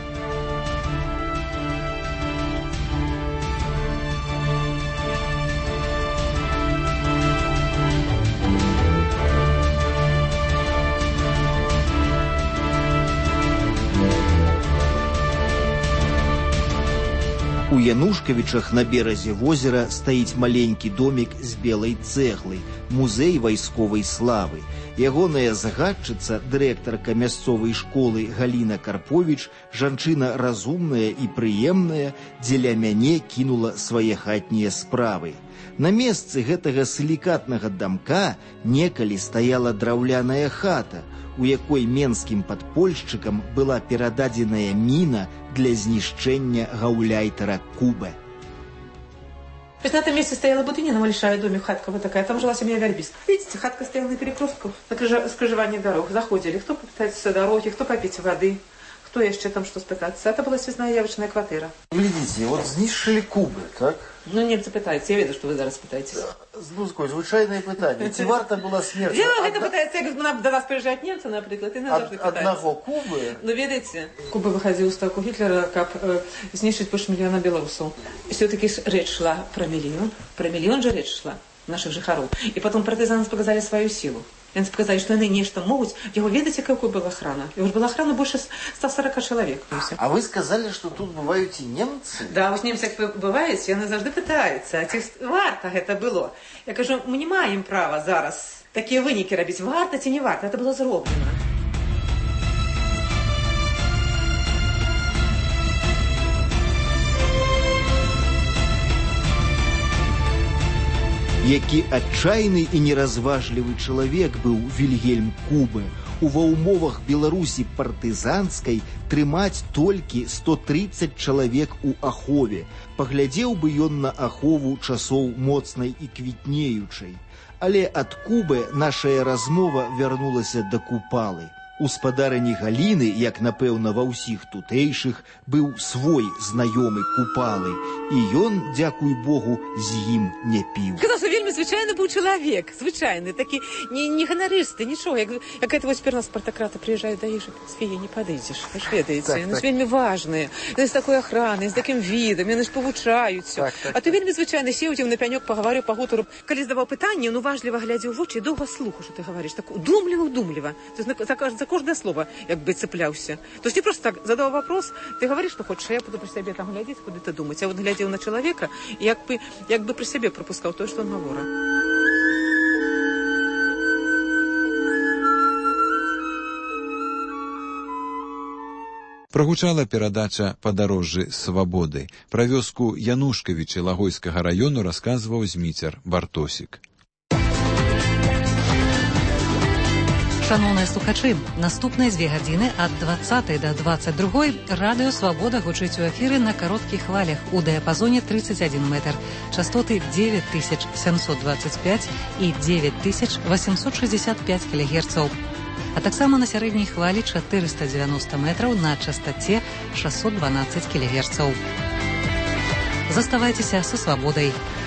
У Янушкавічах на беразе возера стаіць маленькі домік з белай цэглай, музей вайсковай славы. Ягоная загадчыца, дырэктарка мясцовай школы Галіна Карповіч, жанчына разумная і прыемная, дзеля мяне кінула свае хатнія справы. На месцы гэтага сілікатнага дамка некалі стаяла драўляная хата, у якой менскім падпольшчыкам была перададзеная міна для знішчэння гауляйтера Кубе. То есть на этом месте стояла Бутынина, большая домик, хатка вот такая, там жила семья Вербис. Видите, хатка стояла на перекрестках, на скрыжевании дорог. Заходили, кто попытается дороги, кто попить воды, кто еще там что спытаться. Это была связная явочная квартира. Глядите, вот знищили Кубы, так? Ну, немцы пытаются, я веду, что вы зараз пытаетесь. Ну, такое звычайное пытание. Ці варта была смерть? Я это пытается, я говорю, до нас приезжают немцы, например, и нас должны пытаться. Одного Кубы? Ну, видите, Куба выходил з ставку Гитлера, как знищить больше миллиона белорусов. Все-таки речь шла про миллион же речь шла наших жихаров. И потом партизаны показали свою силу. Яны сказалі, што яны нешта могуць. Яго ведаеце, какой была охрана? Яго была охрана больше 140 человек. А вы сказали, что тут бывают и немцы? Да, вось немцы як бываюць, яны завжды пытаюцца, ці варта гэта было. Я кажу, мы не маем права зараз такія вынікі рабіць, варта ці не варта, это было зроблена. Які адчайны і неразважлівы чалавек быў Вільгельм Кубе. Ува ўмовах Беларусі партызанскай трымаць толькі 130 чалавек у ахове. Паглядзеў бы ён на ахову часоў моцнай і квітнеючай. Але ад Кубы нашая размова вярнулася да Купалы. У спадарыні Галіны, як напэўна ва ўсіх тутэйшых, быў свой знаёмы Купалы, і ён, дзякуй Богу, з ім не піў. Казаўся вельмі звычайны быў чалавек, звычайны, такі не ганарысты, нічого. Як гэта вось перна спартакраты прыязджаюць да ежы, з феі не падыдзеш, вы ж ведаеце, яны ж вельмі важныя, яны з такой ахранай, з такім відам, яны ж павучаюцца. А ты вельмі звычайны сеў на пянёк, пагаварыў, пагутарыў. Калі здаваў пытанне, он уважліва глядзеў у вочы і доўга слухаў, што ты гаварыш, так удумліва. За кожное слово як бы цепляўся. То есть не просто так задавал вопрос, ты говоришь, что хочешь, а я буду при себе там глядеть, куды ты думать. А вот глядел на человека и як бы при себе пропускал то, что он говорит. Прагучала перадача «Падарожжы свабоды». Пра вёску Янушкавічы Лагойскага раёну расказваў Зміцер Бартосік. Шановныя слухачы, наступныя 2 гадзіны ад 20 до 22 радыё «Свабода» гучыць у эфіры на кароткіх хвалях у дыяпазоне 31 метр, частоты 9725 і 9865 кГц, а таксама на сярэдняй хвалі 490 метраў на частоце 612 кГц. Заставайцеся са «Свабодай».